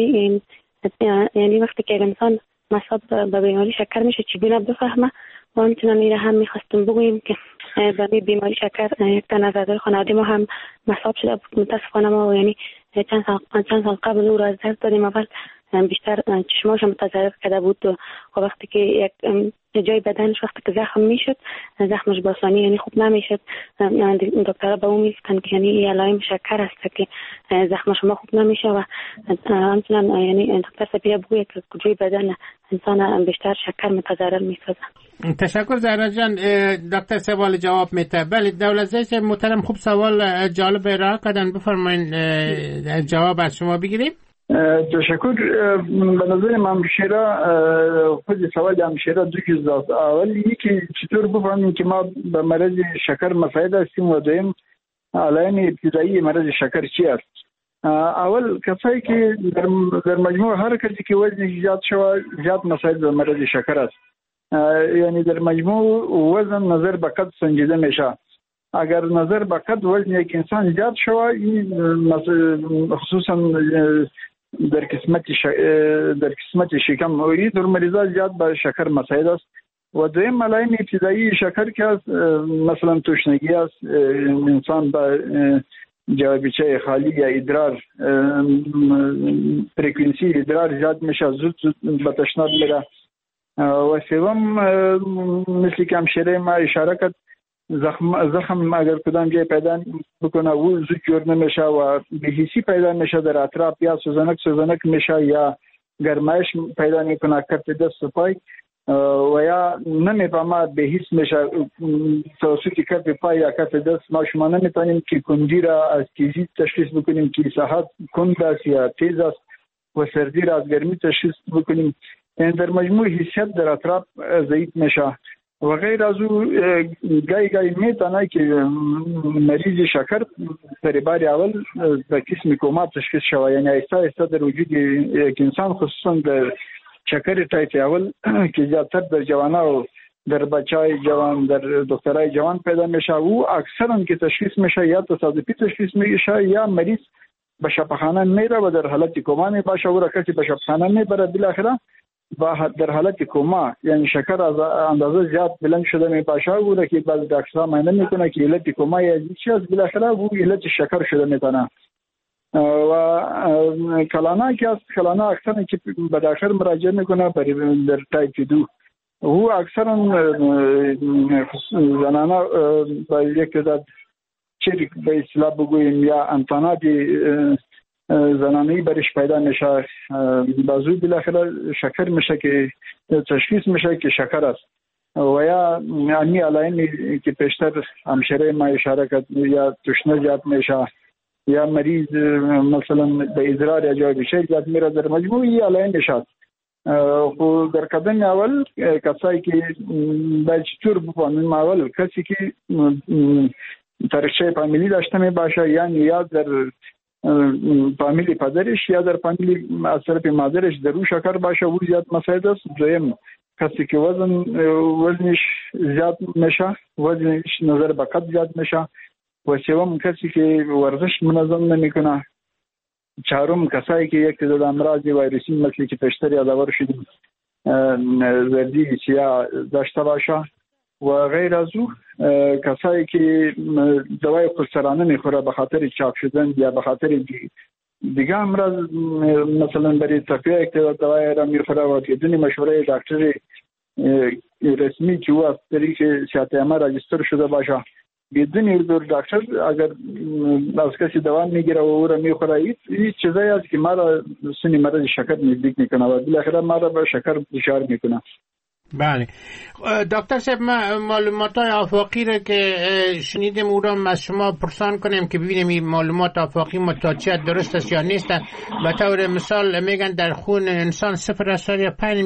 یعنی وقتی که انسان مصاب به بیماری شکر میشه چگونه بفهمه و همچنین این هم میخواستم بگوییم که به بیماری شکر یک تن از اعضای خانواده ما هم مصاب شده بود. متاسفانه ما یعنی چند سال قبل او را از دست دادیم. اول بیشتر چشماش متضرر کرده بود و وقتی که یک جای بدنش وقتی که زخم میشد زخمش باسانی یعنی خوب نمیشد، دکترها به اون میگفتن که یعنی علائم شکر است که زخم شما خوب نمیشه و همچنان یعنی دکتر سپیا بگوید که کجای بدن انسان بیشتر شکر متضرر میسازه. تشکر زهرا جان. دکتر سوال جواب میده. بله دولتزای محترم خوب سوال جالب ارائه کردن، بفرمایید جواب از شما بگیریم. تشکر. به نظر من همشیره خود سوال همشیره دو چیز داشت. اول یکی چطور بفهمیم که ما به مرض شکر مساعد هستیم و دویم علائم ابتدایی مرض شکر چی است. اول کسایی که در مجموع هر کسی که وزنش زیاد شود زیاد مساعد به مرض شکر است. یعنی در مجموع وزن نظر به قد سنجیده میشه. اگر نظر به قد وزن یک انسان زیاد شود خصوصا در قسمت شکم این در مریضا زیاد به شکر مساعد است. و دویم علائم ابتدایی شکر که است مثلا تشنگی است، انسان به جوابیچه خالی یا ادرار فرکانسی ادرار زیاد میشه، زود به تشناب میره. و سوم مثل که همشیره ما اشاره کرد زخم اگر کدام جای پیدا بکنه و زود جور نمیشه و بهیسی پیدا میشه در اطراف یا سوزنک میشه یا گرمایش پیدا میکنه کف دست و پای و یا نمیفهمه بهیس میشه توسط کف پای یا کف دست. ما شما نمیتونیم که کندی را از تیزی تشخیص بکنیم که صحت کند است یا تیز است و سردی را از گرمی تشخیص بکنیم. در مجموع حسیت در اطراف ضعیف میشه و غیر از او گاهی میتونه که مریض شکر در بار اول به قسم کوما تشخیص شود، یعنی ایستا در وجود یک انسان خصوصا در شکر تایپ اول که زیادتر در جوانا و در بچهای جوان در دخترای جوان پیدا میشه و اکثرا که تشخیص میشه یا تصادفی تشخیص میشه یا مریض به شفاخانه میره و در حالت کوما میباشه و کسی به شفاخانه میبره بالاخره و در حالت کوما یعنی شکر از اندازه زیاد بلند شده میباشه و که بعضی دکترها معاینه میکنه که علت کوما یا چیزی است بالاخره و علت شکر شده میتونه. و کلانا که است کلانا اکثرا که به دکتر مراجعه میکنه در تایپ 2 و اکثرا زنانا با یک تعداد چریک به اصطلاح بگوییم یا انتانات زنانه‌ای برش پیدا میشه بازو بالاخره شکر میشه که تشخیص میشه که شکر است و یا یعنی علائمی که پیشتر همشیره ما اشاره کرد یا تشنه زیاد میشه یا مریض مثلا به ادرار یا جوابیچه زیاد میره در مجموعی علائم میشه. خو در قدم اول کسایی که باید چطور بفهمیم اول کسی که تاریخچه فامیلی داشته میباشه یعنی یا در فامیلی پدرش یا در فامیلی از طرف مادرش در او شکر باشه و زیاد مساعد است. دویم کسی که وزنش زیاد میشه وزنش نظر به قد زیاد میشه و سوم کسی که ورزش منظم نمیکنه. چهارم کسایی که یک تعداد امراض ویروسی مثل که پیشتر یادآور شدیم زردی سیاه داشته باشه و غیر از او کسایی که دوای خودسرانه میخوره به خاطر چاق شدن یا به خاطر دیگه امراض مثلا برای تقویه یک تعداد دوای را میخوره و بدون مشوره دکتر رسمی که او از طریق صحت عامه راجستر شده باشه بدون حضور دکتر اگر از کسی دوا میگیره و او را میخوره این چیزایی است که ما را سن مرض شکر نزدیک میکنه و بالاخره ما را به شکر دچار میکنه. بله دکتر صاحب ما معلومات‌های آفاقی را که شنیدیم او را از شما پرسان کنیم که ببینیم این معلومات آفاقی متوجه درست است یا نیست. به طور مثال میگن در خون انسان 0.5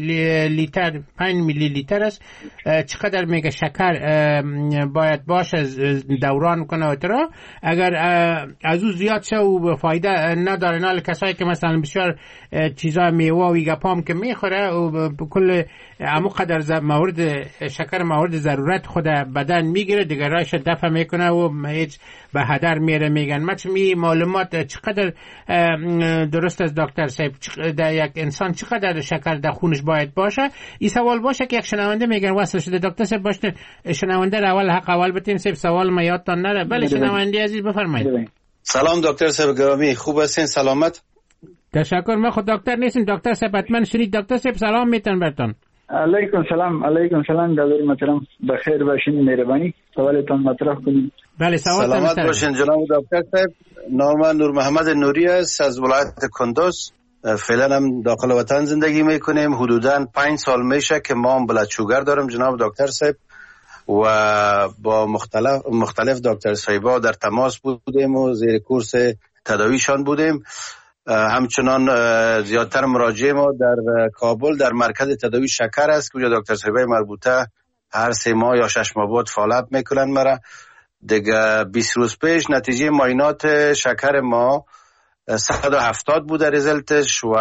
میلی لیتر است. چقدر میگه شکر باید باشه دوران کنه و ترا اگر از او زیاد شه و فایده نداره. نال کسایی که مثلا بسیار چیزا میوه و گپام که میخوره و کل امو قدر مورد شکر مورد ضرورت خود بدن میگیره دیگه رایش دفع میکنه و هیچ به هدر میره. میگن می معلومات چقدر درست از دکتر صاحب در یک انسان چقدر شکر در خونش باید باشه؟ این سوال باشه که یک شنونده میگن وصل شده دکتر صاحب باشه شنونده را اول حق اول بتیم صاحب سوال ما یادتان نره. بله شنونده عزیز بفرمایید. سلام دکتر صاحب گرامی خوب هستین سلامت؟ تشکر. ما خود دکتر نیستیم. دکتر صاحب حتما شنید. دکتر صاحب سلام میتون برتون. علیکم سلام دادر محترم، بخیر باشین، مهربانی سوالتان مطرح کنید. بله سلامت باشین جناب دکتر صاحب. نام نور محمد نوری است، از ولایت کندوز. فعلا هم داخل وطن زندگی میکنیم. حدوداً 5 سال میشه که ما بلد شوگر دارم جناب دکتر صاحب و با مختلف دکتر صاحبا در تماس بودیم و زیر کورس تداویشان بودیم. همچنان زیادتر مراجعه ما در کابل در مرکز تداوی شکر است که دکتر صاحبای مربوطه هر 3 ماه یا 6 ماه بعد فالوآپ میکنن مرا. دیگه 20 روز پیش نتیجه معاینات شکر ما 170 بوده رزلتش و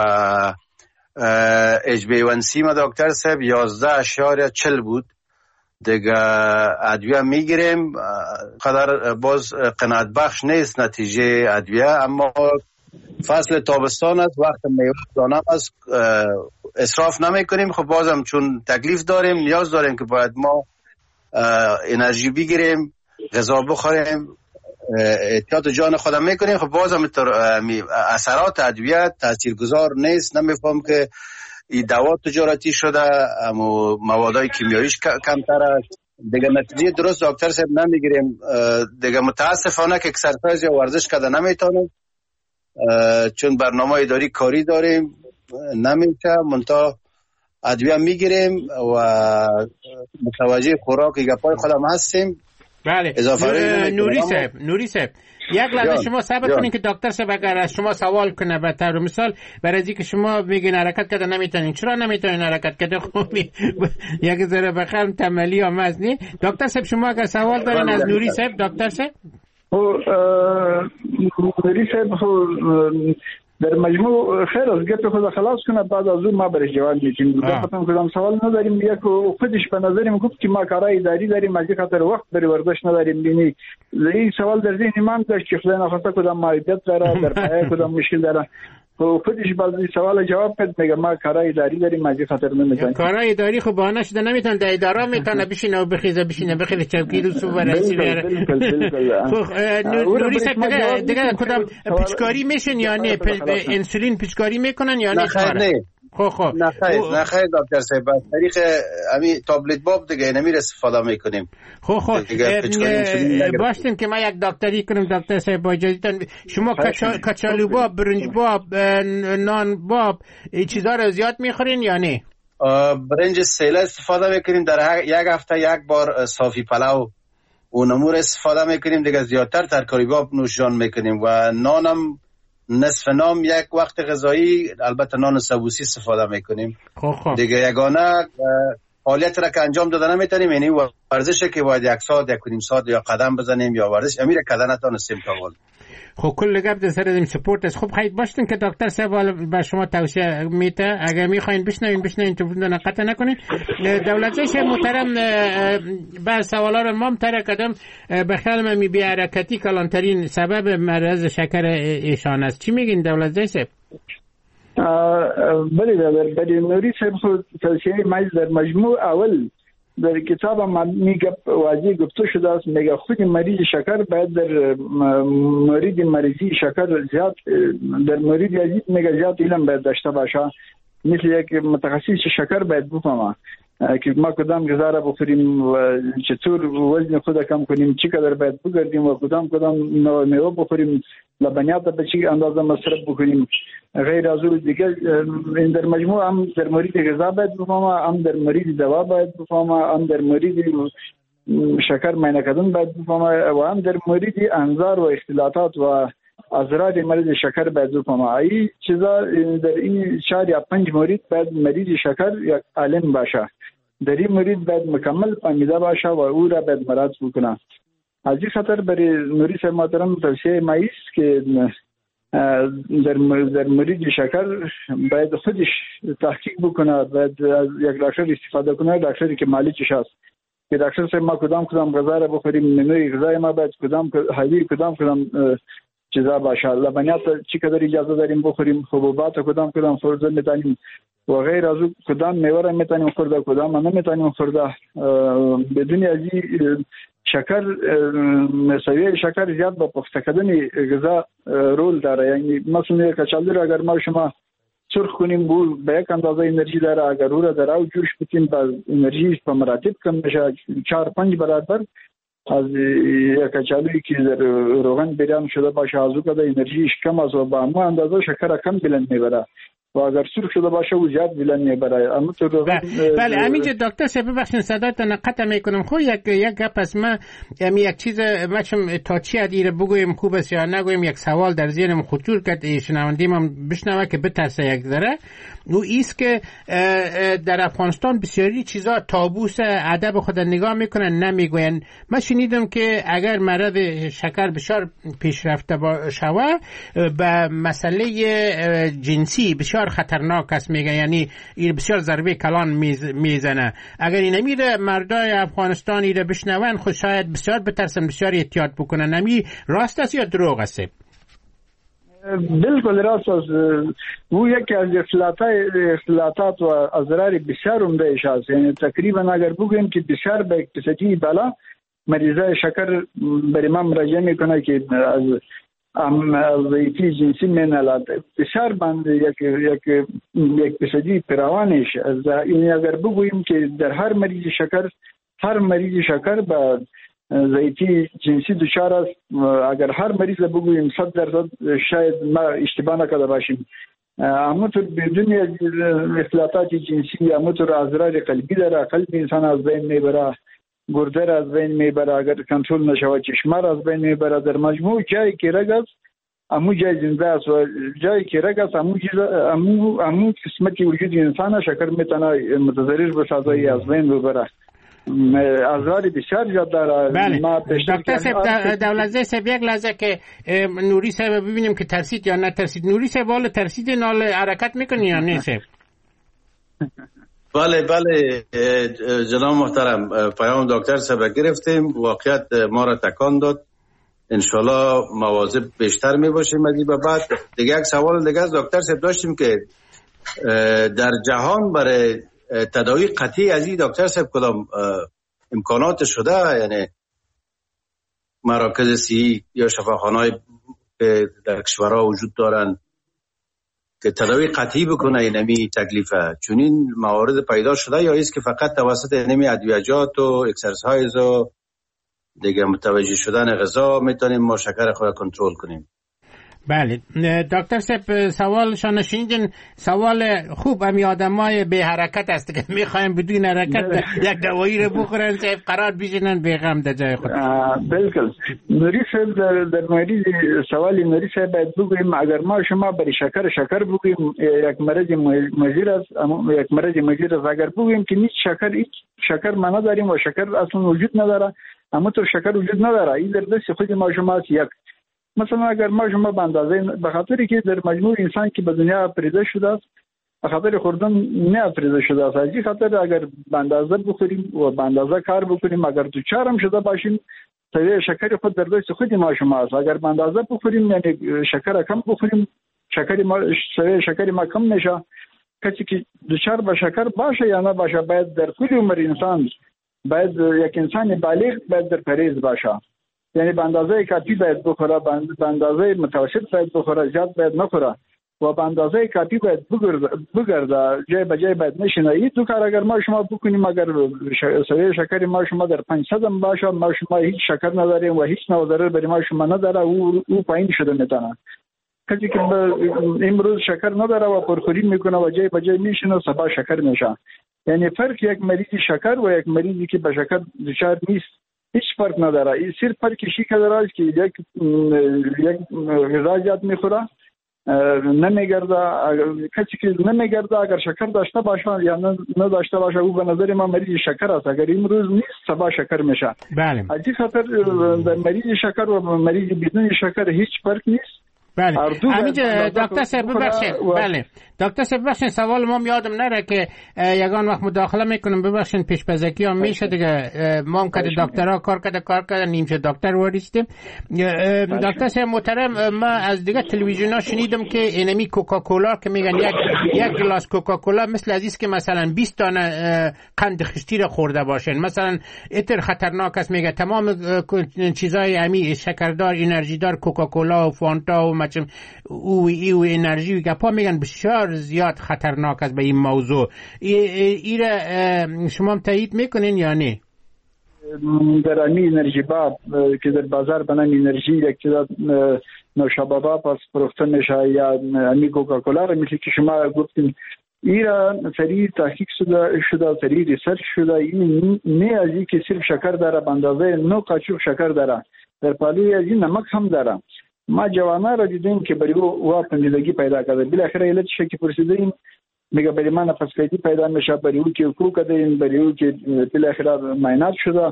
HbA1c ما دکتر صاحب 11.40 بود. دیگه ادویه میگیریم، قدر باز قناعت بخش نیست نتیجه ادویه، اما فصل تابستان است، وقت میوه دانه است، اسراف نمی کنیم. خب بازم چون تکلیف داریم نیاز داریم که باید ما انرژی بگیریم، غذا بخوریم، احتیاط جان خودم میکنیم. خب بازم اثرات ادویه تاثیرگذار نیست. نمیفهم که این دوا تجارتی شده، اما موادای کیمیاییش کمتر است. دیگه نتیجه درست دکتر صاحب نمیگیریم. دیگه متاسفانه که اکسرسایز یا ورزش کرده نمیتونیم، چون برنامه اداری کاری داریم نمیشه، منتها ادویه میگیریم و متوجه خوراک گپای خودم هستیم. بله نوری صاحب یک لحظه شما صبر کنین که دکتر صاحب اگر از شما سوال کنه به طور مثال برای اینکه شما میگین حرکت کرده نمیتونین، چرا نمیتونین حرکت کرده؟ خب یک ذره بخرم تملی هم از نی. دکتر صاحب شما اگر سوال دارین از نوری صاحب. دکتر صاحب نوری صاحب در مجموع خیر از گپ خود خلاص کنه، بعد از اون ما برش جواب میدیم. ختم کردم سوال نداریم. یک خودش به نظرم گفت که ما کارای اداری داریم، از خاطر وقت بری ورزش نداریم. ببینید این سوال در ذهن من داشت که خدای نخواسته کدام مایدت داره، در پای کدام مشکل داره. خودش بعضی سوال جواب کرد، میگه ما کارای اداری داریم، از خاطر نمیتونیم. کارای اداری خب بهانه شده نمیتونن، در اداره میتونه بشینه و بخیزه چوکی رو سو ورسی بیاره. نوری صاحب دیگه کدام پیچکاری میشن یا نه؟ انسولین پیچکاری میکنن یا نه؟ خب نه خیر دکتر صاحب، از طریق همین تابلت باب دیگه نمیر استفاده میکنیم. خب باشتین که ما یک دکتری کنیم دکتر صاحب با اجازهتون. شما کچالو باب، برنج باب، نان باب این چیزا رو زیاد میخورین یا نه؟ برنج سیله استفاده میکنیم، در یک هفته یک بار صافی پلو و نمور استفاده میکنیم. دیگه زیادتر ترکاری باب نوش جان میکنیم و نانم نصف نام یک وقت غذایی، البته نان سبوسی استفاده میکنیم. خب دیگه یگانه فعالیت را که انجام داده نمیتونیم، یعنی ورزشی که باید 1 ساعت 1.5 ساعت یا قدم بزنیم یا ورزش امیر کردن نتونستیم تا حال. خب کل گپ در سر این سپورت است. خب خیلی باشتین که دکتر صاحب به شما توصیه میته، اگر میخواین بشنوین تو قطع نکنین. دولت رئیس محترم بعض سوالا رو ما مطرح کردم، به خیال من بی حرکتی کلانترین سبب مرض شکر ایشان است. چی میگین دولت رئیس؟ بله نوری صاحب توصیه ما در مجموع اول در کتاب من میگه واضح گفته شده است، میگه خود مریض شکر باید در مورد مریضی شکر زیاد در مورد عزیز میگه زیاد علم باید داشته باشه، مثل یک متخصص شکر باید بفهمه که ما کدام غذا را بخوریم و چطور وزن خود کم کنیم، چقدر باید بگردیم و کدام نوع میوه بخوریم، لبنیات به چه اندازه مصرف بکنیم، غیر از اون دیگه. این در مجموع هم در مورد غذا باید بفهمه، هم در مورد دوا باید بفهمه، هم در مورد شکر معاینه کردن باید بفهمه و هم در مورد انظار و اختلالات و اضرار مریض شکر باید بفهمه. این چیزا در این 4 یا 5 مورد باید مریض شکر یک عالم باشه، در این مورد باید مکمل فهمیده باشه و او را باید مراعات بکنه. از این خاطر برای نوری صاحب محترم توصیه ما است که در مورد شکر باید خودش تحقیق بکنه، باید از یک دکتر استفاده کنه، دکتری که مالکش هست، که دکتر صاحب ما کدام غذا را بخوریم، منوی غذای ما باید کدام چیزا باشه، لبنیات چقدر اجازه داریم بخوریم، حبوبات کدام فرض میتونیم و غیر از اون کدام میوه را میتونیم خورده، کدام نمیتونیم خورده، بدون از شکر سویه شکر زیاد با پخته کردن غذا رول داره. یعنی مثلا کچالو را اگر ما شما سرخ کنیم به یک اندازه انرژی داره، اگر او را در او جوش بتیم با انرژی به مراتب کم بشه، 4-5 برابر از یک کچالویی که در روغن بریان شده باشه از او که انرژیش کم است و با همون اندازه شکر کم بلند میبره و اگر سرخ شده باشه او زیاد بلند میبره. اما تو بله همینجا دکتر صاحب ببخشید صداتون قطع میکنم. خب یک گپ از ما یک چیز مچم تا چی ادیره بگویم خوب است یا نگویم، یک سوال در ذهنم خطور کرد شنوندیم هم بشنوه که بترسه یک ذره. او ایست که در افغانستان بسیاری چیزا تابوس ادب خود نگاه میکنن نمیگوین. من شنیدم که اگر مرض شکر بسیار پیشرفته باشه به مسئله جنسی بسیار خطرناک است میگه، یعنی این بسیار ضربه کلان میزنه. اگر این میره مردای افغانستان ایره بشنون خود شاید بسیار بترسن، بسیار احتیاط بکنن. نمی راست است یا دروغ است؟ بالکل راست است. او یکی از اختلالات و اضرار بسیار عمده‌اش است. یعنی تقریبا اگر بگوییم که بسیار به اقتصادی بالا مریضای شکر برای ما مراجعه میکنه که از ضعیفی جنسی مینالات بسیار بند یک اقتصادی پروانش. یعنی اگر بگوییم که در هر مریض شکر به ضعیفی جنسی دچار است. اگر هر مریض بگوییم 100% شاید ما اشتباه نکرده باشیم. همونطور بدون اختلالات جنسی همونطور اضرار قلبی داره، قلب انسان از بین میبره، گرده را از بین میبره، اگر کنترل نشود چشمه را از بین میبره. در مجموع جایی که رگ است همون جای زنده است و جایی که رگ است همون قسمتی وجود انسان شکر میتونه متضرر بسازه از بین ببره. اضرار بسیار زیاد داره. بله دکتر صاحب دولتزای صاحب یک لحظه که نوری صاحب ببینیم که ترسید یا نه ترسید. نوری صاحب والا ترسید نال حرکت میکنی یا نه صاحب؟ بله جناب محترم پیام دکتر صاحب گرفتیم، واقعیت ما را تکان داد. انشالله مواظب بیشتر می باشیم از این به بعد. دیگه یک سوال دیگه از دکتر صاحب داشتیم که در جهان برای تداوی قطعی از این دکتر صاحب کدام امکانات شده، یعنی مراکز صحی یا شفاخانه‌های در کشورها وجود دارن که تداوی قطعی بکنه اینمی تکلیفه، چون این موارد پیدا شده یا است که فقط توسط اینمی ادویجات و اکسرسایز و دیگه متوجه شدن غذا میتونیم ما شکر خود کنترل کنیم؟ بله دکتر صاحب سوالشان شنیدین. سوال خوب همی آدمای به حرکت است که میخوایم بدون حرکت یک دوایی رو بخورن صاحب قرار بشینن بیغم در جای خود. بالکل نوری صاحب در مورد سوال نوری صاحب باید بگویم اگر ما شما برای شکر بگویم یک مرض مضر است اگر بگویم که نیست شکر ما نداریم و شکر اصلا وجود نداره، اما تو شکر وجود نداره، این در دست خود ما شما است. یک مثلا اگر ما شما به اندازه به خاطری که در مجموع انسان که به دنیا افریده شده است به خاطر خوردن نه افریده شده است، از این خاطر اگر به اندازه بخوریم و به اندازه کار بکنیم اگر دوچار هم شده باشیم سویه شکر خود در دست خود ما شما است. اگر به اندازه بخوریم یعنی شکر کم بخوریم سویه شکر ما کم نشه. کسی که دوچار به شکر باشه یا نه باشه باید در کل عمر انسان باید یک انسان بالغ باید در پرهیز باشه. یعنی به اندازه کافی باید بخوره، به اندازه متوسط باید بخوره، زیاد باید نخوره و به اندازه کافی باید بگرده، جای به جای باید نشینه. این دو کار اگر ما شما بکنیم اگر سویه شکر ما شما در 500 باشه ما شما هیچ شکر نداریم و هیچ نوع ضرر برای ما شما نداره، او پایین شده میتونه. کسی که امروز شکر نداره و پرخوری میکنه و جای به جای میشینه صبح شکر میشه. یعنی فرق یک مریض شکر و یک مریضی که به شکر دچار نیست هیچ فرق نداره. این صرف فرقی که داره که یک غذا زیاد میخوره نمیگرده. کسی که نمیگرده اگر شکر داشته باشه یا نداشته باشه او به نظر ما مریض شکر است. اگر امروز نیست صبح شکر میشه. بله از این خاطر در مریض شکر و مریض بدون شکر هیچ فرق نیست بله همینجا دکتر صاحب ببخشید. بله دکتر صاحب ببخشید سوال ما یادم نره که یگان وقت مداخله میکنم ببخشید پیش‌پزکی هم میشه دیگه ما هم کده دکترها کار کرده نیمچه دکتر وریستیم. دکتر صاحب محترم ما از دیگه تلویزیونا شنیدم که اینمی کوکاکولا که میگن یک گلاس کوکاکولا مثل عزیز که مثلا 20 دانه قند خشتی رو خورده باشن، مثلا اتر خطرناک است. میگه تمام چیزای امی شکردار انرژی دار کوکاکولا و فانتا و مچم او انرژی و گپا میگن بسیار زیاد خطرناک است به این موضوع. ایره شما هم تایید میکنین یا نه؟ در امی انرژی باب که در بازار بنام انرژی یک تعداد نوشابه پس فروخته میشه یا امی کوکاکولا رو میشه که شما گفتین ایرا سریع تحقیق شده سریع ریسرچ شده. این نه از این که صرف شکر داره به اندازه 9 قاچوق شکر داره، در پالوی از این نمک هم داره. ما جوانا را دیدیم که برای او پنجدگی پیدا کرده، بالاخره علت شکی پرسیدیم میگه برای ما نفس قیدی پیدا میشه، برای او که حقوق کردیم، برای او که بالاخره معاینات شده،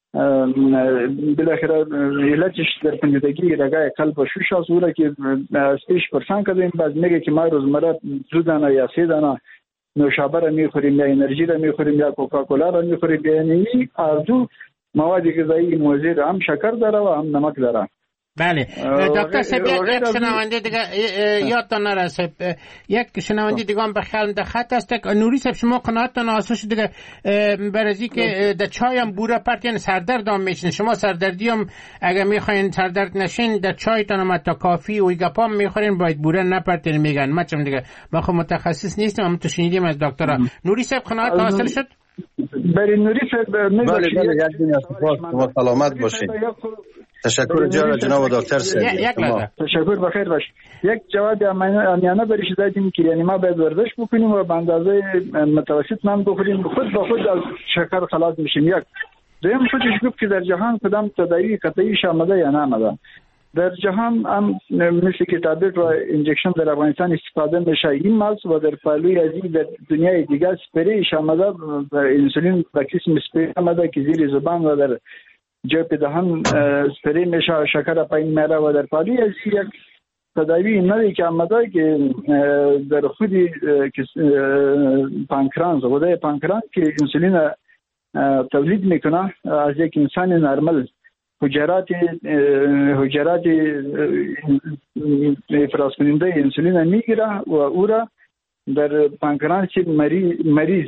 بالاخره علتش در پنجدگی رگای قلب و شوش است. او که 3% کردیم بعد میگه که ما روزمره 2 دانه یا 3 دانه نوشابه را میخوریم یا انرژی را میخوریم یا کوکاکولا را میخوریم، یعنی دو مواد غذایی مضر هم شکر داره و هم نمک داره. بله دکتر صاحب یک شنونده دیگه یادتان نرسه، یک شنونده دیگه هم به خیال در خط است. نوری صاحب شما قناعتتان حاصل دیگه برازی که در چای هم بوره پرت یعنی سردرد هم میشین، شما سردردی هم اگر میخواین سردرد نشین در چایتان هم تا کافی و گپا هم میخورین باید بوره نپرتین میگن. ما چم دیگه ما خب متخصص نیستیم، هم تو شنیدیم از دکترها. نوری صاحب قناعت حاصل شد؟ برای نوری صاحب بله یک دنیا سپاس، سلامت باشین. تشکر جناب دکتر صاحب. تشکر بخیر باش. یک جواب امیانه برش دادیم که یعنی ما باید ورزش بکنیم و به اندازه متوسط نان بخوریم، خود با خود از شکر خلاص میشیم. یک دویم خودش گفت که در جهان کدام تداوی قطعیش آمده یا نامده. در جهان هم مثل که تابلت و انجکشن در افغانستان استفاده میشه این ماست و در پالوی ازی در دنیای دیگه سپریش آمده، انسولین با قسم سپری آمده که زیر زبان و در جوب دهان سپری میشه، شکر پایین میره و در پالوی ازی یک تداوی نوی که آمده که در خودی پانکرانس غده پانکرانس که انسولین تولید میکنه از یک انسان نرمال حجرات افراز کننده انسولین میگیره و او را در پانکرانس مریض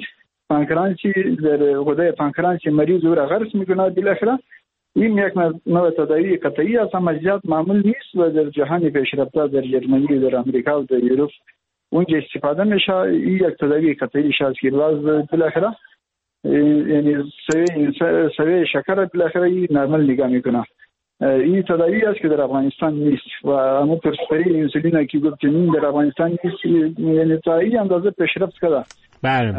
در غده پانکرانس مریض او را غرس میکنه. بالاخره این یک نوع تداوی قطعی است، اما زیاد معمول نیست و در جهان پیشرفته در جرمنی در امریکا و در یوروپ اونجا استفاده میشه. این یک تداوی قطعی است که بالاخره یعنی سوی شکر بالاخره این نرمال نگاه میکنه. این تداوی است که در افغانستان نیست و همون پرسپری انسولین که گفتیم در افغانستان نیست، یعنی تا این اندازه پیشرفت کرده. بله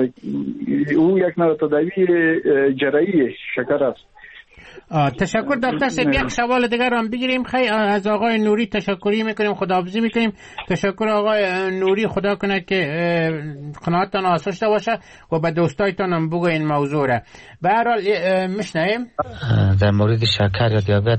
او یک نوع تداوی جراحی شکر است. تشکر دکتر صاحب. یک سوال دیگر هم بگیریم. خیلی از آقای نوری تشکری میکنیم، خداحافظی میکنیم. تشکر آقای نوری، خدا کنه که قناعتتان حاصل شده باشه و به دوستایتان هم بگو این موضوع را. به هر حال میشنویم در مورد شکر یا دیابت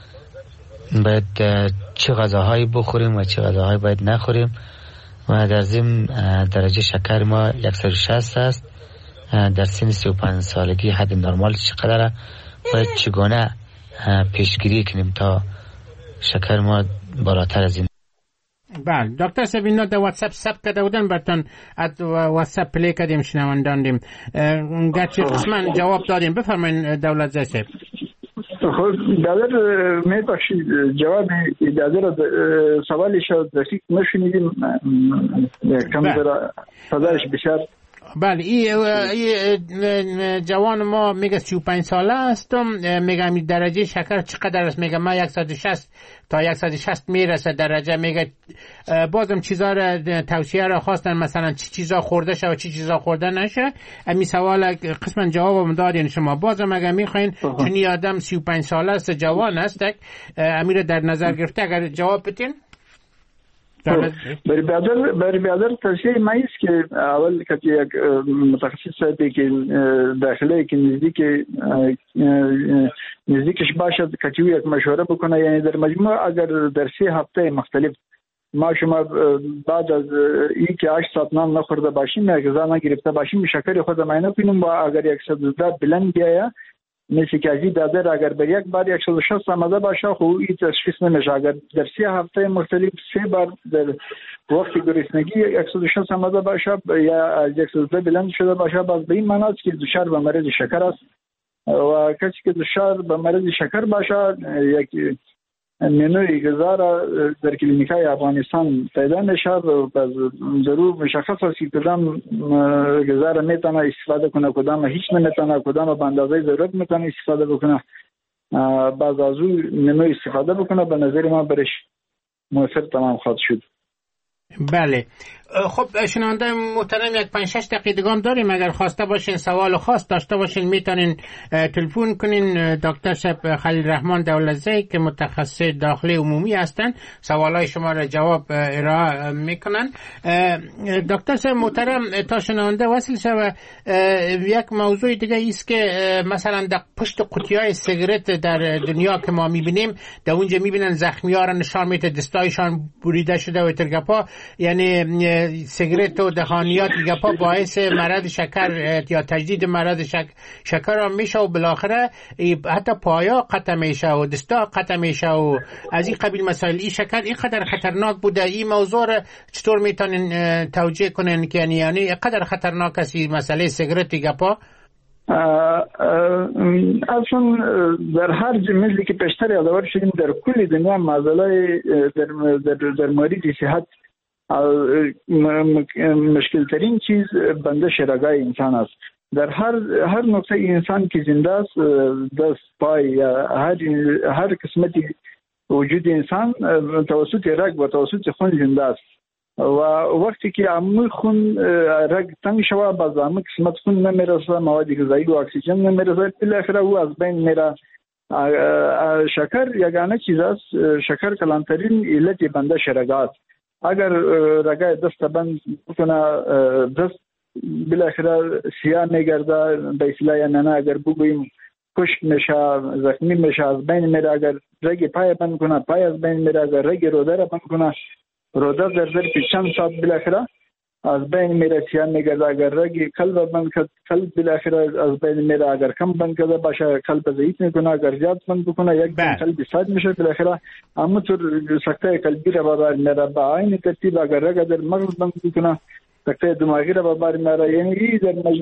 باید چه غذاهایی بخوریم و چه غذاهایی باید نخوریم و در ضمن درجه شکر ما 160 است. در سن 35 سالگی حد نرمال چقدره؟ باید چگونه پیشگیری کنیم تا شکر ما بالاتر از این؟ بله دکتر صاحب اینا در واتساپ ثبت کرده بودن براتون از واتساپ پلی کردیم شنوندان دیم گرچه قسما جواب دادیم. بفرمایید دولت زای صاحب. خب دادر میبخشید جواب دادر سوالش رو دقیق نشنیدیم، کم در فضایش بسیار. بله این جوان ما میگه 35 ساله هستم، میگه می درجه شکر چقدر است؟ میگه ما 160 تا 160 میرسه درجه. میگه بازم چیزا را توصیه را خواستن مثلا چی چیزا خورده شه و چی چیزا خورده نشه. امی سوال قسما جوابم دادین شما. بازم اگه میخواین چون آدم 35 ساله است جوان است امیر در نظر گرفته اگر جواب بدین. برای بیادر توصیه ما است که اول که یک متخصص صحتی که داخله که نزدیکش باشد که یک مشوره بکنه. یعنی در مجموع اگر در 3 هفته مختلف ما شما بعد از اینکه 8 ساعت نان نخورده باشیم یا غذا نگرفته باشیم شکر خود معاینه کنیم و اگر 110 بلند بیاید مثل که ازی دادر اگر بر یک بار 160 آمده باشه خب این تشخیص نمیشه. اگر در 3 هفته مختلف 3 بار در وقتی گرسنگی 160 آمده باشه یا از 110 بلند شده باشه باز به این معنی است که دچار به مرض شکر است و کسی که دچار به مرض شکر باشه یک منوی غذا را در کلینیکای افغانستان پیدا میشه و ضرور مشخص است که کدام غذا را میتونه استفاده کنه کدام هیچ نمیتونه کدام به اندازه ضرورت میتونه استفاده بکنه بعد از اون منو استفاده بکنه. به نظر من برش موثر تمام خواهد شد. بله خب شنونده محترم یک 5-6 دقیقه دیگه هم داریم. اگر خواسته باشین سوال خاص داشته باشین میتونین تلفن کنین دکتر صاحب خلیل رحمان دولتزی که متخصص داخلی عمومی هستن سوالای شما را جواب ارائه میکنن. دکتر صاحب محترم تا شنونده وصل شوه یک موضوع دیگه است که مثلا در پشت قوطی‌های سیگارت در دنیا که ما میبینیم در اونجا میبینن زخمی‌ها را نشان میده دستایشان بریده شده و ترگپا یعنی سیگارت و دخانیات گپا باعث مرض شکر یا تجدید مرض شکر هم میشه و بالاخره حتی پایا قطع میشه و دستا قطع میشه و از این قبیل مسائل. این شکر اینقدر خطرناک بوده این موضوع چطور میتونین توجیه کنین که یعنی اینقدر خطرناک است مسئله سیگارت گپا؟ اصلا در هر مثلی که پیشتر یادآور شدیم در کل دنیا مسئله در مورد صحت مشکل ترین چیز بندش رگای انسان است. در هر نقطه انسان که زنده است دست پای یا هر قسمتی وجود انسان توسط رگ و توسط خون زنده است و وقتی که عموی خون رگ تنگ شود باز عموی قسمت خون نمیرسه مواد غذایی و اکسیژن نمیرسه بالاخره او از بین میره. شکر یگانه چیز است. شکر کلانترین علت بندش رگاست. اگر رگای دست بند کنه دست بالاخره سیاه میگرده به اصطلاح نه اگر بگوییم خشک میشه زخمی میشه از بین میره. اگر رگ پای بند کنه پای از بین میره. اگر رگ روده را بند کنه روده در ظرف چند ساعت بالاخره از بین میره سیاه میگرده. اگر رگ قلب بند کرد قلب بالاخره از بین میره. اگر کم بند کرده باشه قلب ضعیف میکنه. اگر زیاد بند بکنه یک قلب ساد میشه بالاخره همونطور سکته قلبی را ببر میره. با این ترتیب اگر رگ در مغز بند بکنه سکته دماغی را ببر میره. یعنی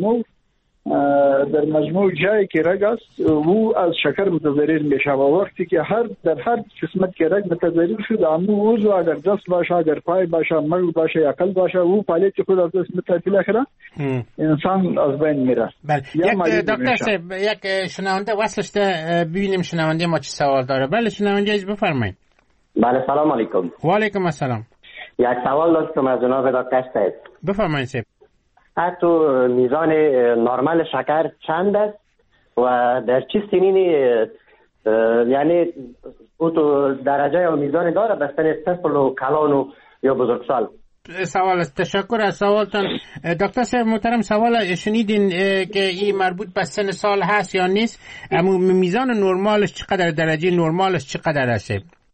در مجموع جایی که رگ است او از شکر متضرر میشه و وقتی که در هر قسمت که رگ متضرر شد امو عضو اگر دست باشه اگر پای باشه مغز باشه یا قلب باشه او فعالیت خود از دست میده بالاخره انسان از بین میره. بله یک دکتر صاحب یک شنونده وصلش ببینیم شنونده ما چه سوال داره. بله شنونده از بفرمایید. بله سلام علیکم. و علیکم السلام. یک سوال داشتم از جناب دکتر صاحب. بفرمایید صاحب. تو میزان نرمال شکر چند است و در چه سنینی یعنی او تو درجه و میزان داره بستن طفل و کلان یا بزرگسال؟ سوال است. تشکر از سوالتان دکتر صاحب محترم. سوال شنیدین که این مربوط به سن سال هست یا نیست؟ اما میزان نرمالش چقدر درجه نرمالش چقدر است؟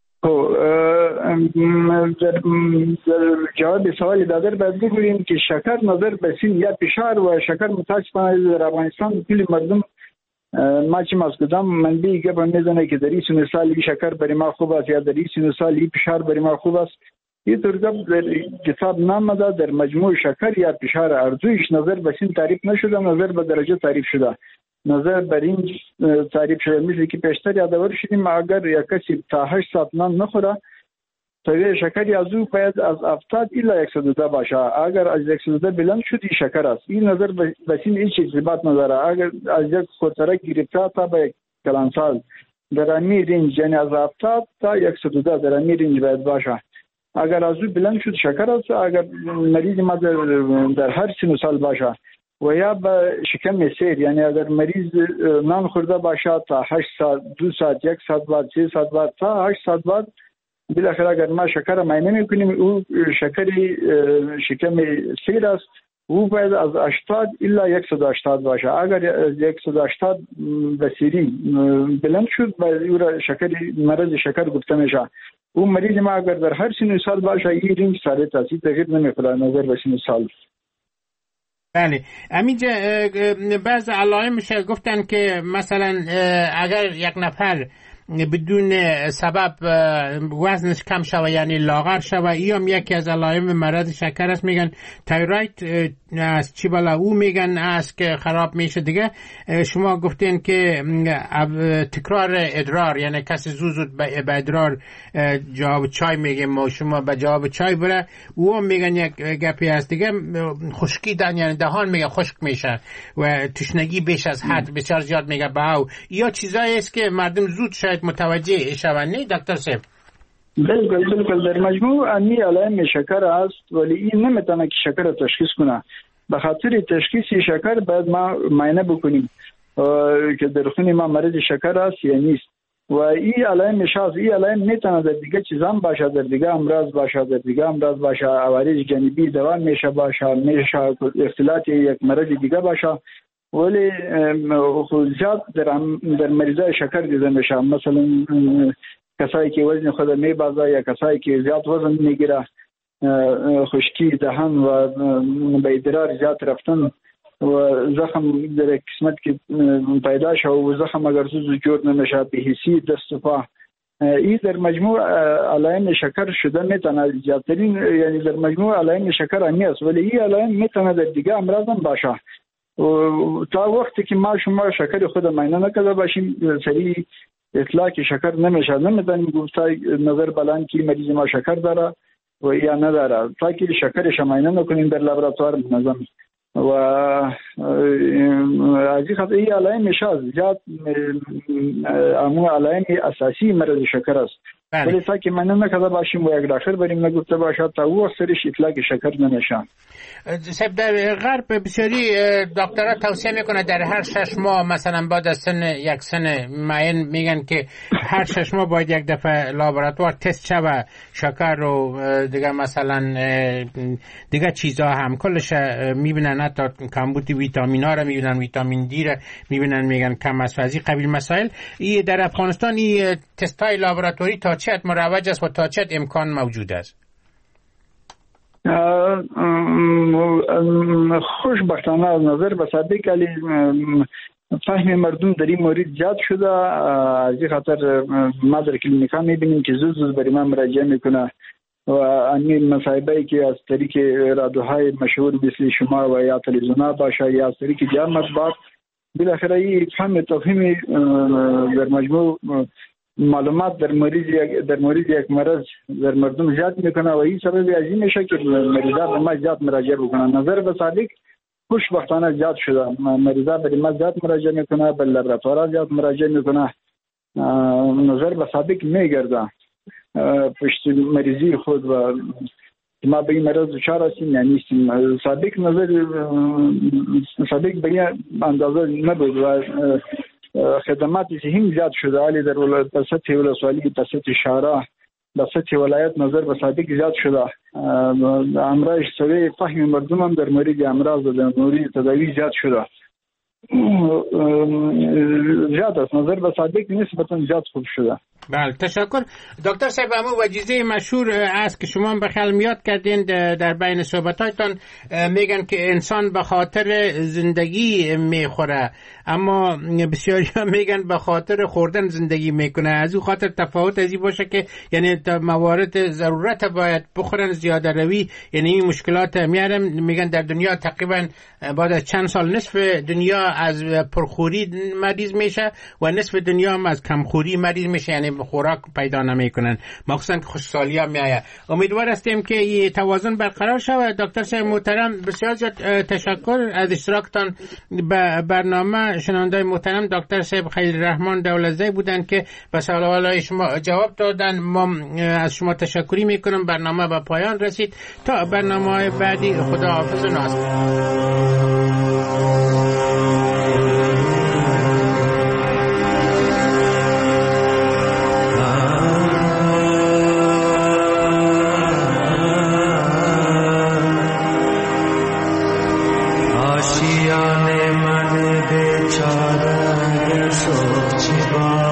در جواب سوال دادر باید بگوییم که شکر نظر به سن یا فشار و شکر متاسفانه در افغانستان کلی مردم ما چه مسکودم منبی گپ میزنه که در این سن سال شکر برای ما خوب است یا در این سن سال فشار برای ما خوب است. این طور گپ در کتاب نامده. در مجموع شکر یا فشار ارزویش نظر به سن تعریف نشده نظر به درجه تعریف شده. نظر بر این تعریف شده مثل که پیشتر یادآور شدیم اگر یک کسی تا 8 ساعت نان نخوره سویه شکری از او باید از 70 الی 110 باشه. اگر از 110 بلند شدی شکر است. این نظر به سن هیچ ارتباط نداره. اگر از یک خودسرک گرفته تا به کلان سال در امی رنج یعنی از 70 تا 110 در امی رنج باید باشه. اگر از او بلند شد شکر است. اگر مریض ما در هر سن سال باشه و یا به شکم سیر یعنی اگر مریض نان خورده باشه تا 8 ساعت 2 ساعت 1 ساعت بعد 3 ساعت بعد تا 8 ساعت بعد بالاخره اگر ما شکر معاینه میکنیم او شکری شکم سیر است، او باید از 80 الی 180 باشه. اگر 180 به سیری بلند شد باید او را مرض شکر گفته میشه. او مریض ما اگر در هر سن سال باشه این رنج ساده تاثیر تغییر نمیکنه نظر به سن سال. بله همینجا بعض علائمش گفتن که مثلا اگر یک نفر بدون سبب وزنش کم شوه یعنی لاغر شوه، یا یکی از علائم مرض شکر است. میگن تایروید از چی بالا او میگن است که خراب میشه دیگه. شما گفتین که تکرار ادرار یعنی کسی زود به ادرار جواب چای میگه ما شما به جواب چای بره، او میگن یک گپی هست دیگه. خشکی یعنی دهان میگه خشک میشه و تشنگی بیش از حد بسیار زیاد میگه باو، یا چیزایی است که مردم زود شاید متوجه شوند. نه دکتر صاحب؟ بالکل در مجموع امی علائم شکر است، ولی این نمیتونه که شکر را تشخیص کنه. به خاطر تشخیص شکر باید ما معاینه بکنیم که در خون ما مرض شکر است یا نیست. و این علائم شاذ این علائم میتونه در دیگه چیزام باشه، در دیگه امراض باشه، عوارض جانبی دوام میشه اختلاط یک مرض دیگه باشه، ولی زیاد در مریضای شکر دیده میشه. مثلا کسایی که وزن خود میبازه یا کسایی که زیاد وزن میگیره، خشکی دهان و به ادرار زیاد رفتن و زخم در قسمت که پیدا شد و زخم اگر زود جور نمیشه، بی‌حسی دست و پا، این در مجموع علائم شکر شده میتونه زیادترین، یعنی در مجموع علائم شکر همی است، ولی این علائم میتونه در دیگه امراض هم باشه. تا وقتی که ما شما شکر خود معاینه نکرده باشیم سریع اطلاق شکر نمیشه، نمیتونیم گفت نظر بلند که مریض ما شکر داره و یا نداره تا که شکرش معاینه نکنیم در لابراتوار منظم. و از این خاطر این علائم شاذ زیاد امو علائم اساسی مرض شکر است، ولی تا که معاینه نکرده باشیم و یک دکتر بریم نگفته باشه تا او سرش اطلاق شکر نمیشه. صاحب در غرب بسیاری دکترها توصیه میکنه در هر 6 ماه مثلا بعد از یک سن معین میگن که هر 6 ماه باید یک دفعه لابراتوار تست شوه شکر و دیگه مثلا دیگه چیزا هم کلش میبینن، حتی کمبود ویتامین ها را میبینن، ویتامین دی را میبینن، میگن کم است و از این قبیل مسائل. این در افغانستان این تست های لابراتوری تا چه حد مروج است و تا چه امکان موجود است؟ خوشبختانه از نظر به صدق علی فهم مردم در این مورد زیاد شده. از این خاطر ما در کلینیکا میبینیم که زود برای ما مراجعه میکنه و این مصاحبه‌ای که از طریق رادیوهای مشهور مثل شما و یا تلویزیون‌ها باشه یا از طریق جمع مطبوعات، بالاخره این فهم تفهیم در مجموع معلومات در مورد یک مرض در مردم زیاد میکنه و این سبب از این میشه که مریضا به ما زیاد مراجعه بکنن. نظر به صادق خوشبختانه زیاد شده، مریضا به ما زیاد مراجعه میکنه، به لابراتوارها زیاد مراجعه میکنه. نظر به صادق میگرده پشت مریضی خود و ما به این مرض دچار هستیم یا نیستیم. صادق به این اندازه نبود و خدمات هم زیاد شده، ولی در سطح ولسوالی، در سطح شهرها، در سطح ولایت نظر به صادق زیاد شده. امراض سوی فهم مردم هم در مورد امراض و در مورد تداوی زیاد شده، زیاد است. نظر به صادق نسبتا زیاد خوب شده. بله تشکر دکتر صاحب. همون وجیزه مشهور است که شما به خیال میاد کردین در بین صحبتاتون، میگن که انسان به خاطر زندگی میخوره، اما بسیاری میگن به خاطر خوردن زندگی میکنه. از اون خاطر تفاوت ازی باشه که یعنی موارد ضرورت باید بخورن، زیاده روی یعنی این مشکلات میارن. میگن در دنیا تقریبا بعد از چند سال نصف دنیا از پرخوری مریض میشه و نصف دنیا هم از کمخوری مریض میشه، یعنی خوراک پیدا نمیکنن، مخصوصا که خوشحالی هم میایه. امیدوار هستیم که این توازن برقرار شود. دکتر صاحب محترم بسیار زیاد تشکر از اشتراکتان به برنامه. شنوندای محترم دکتر صاحب خلیل الرحمن دولتزی بودن که به سوالهای شما جواب دادن. ما از شما تشکری میکنم. برنامه به پایان رسید. تا برنامه‌های بعدی خدا حافظ و ناصر. صبح چی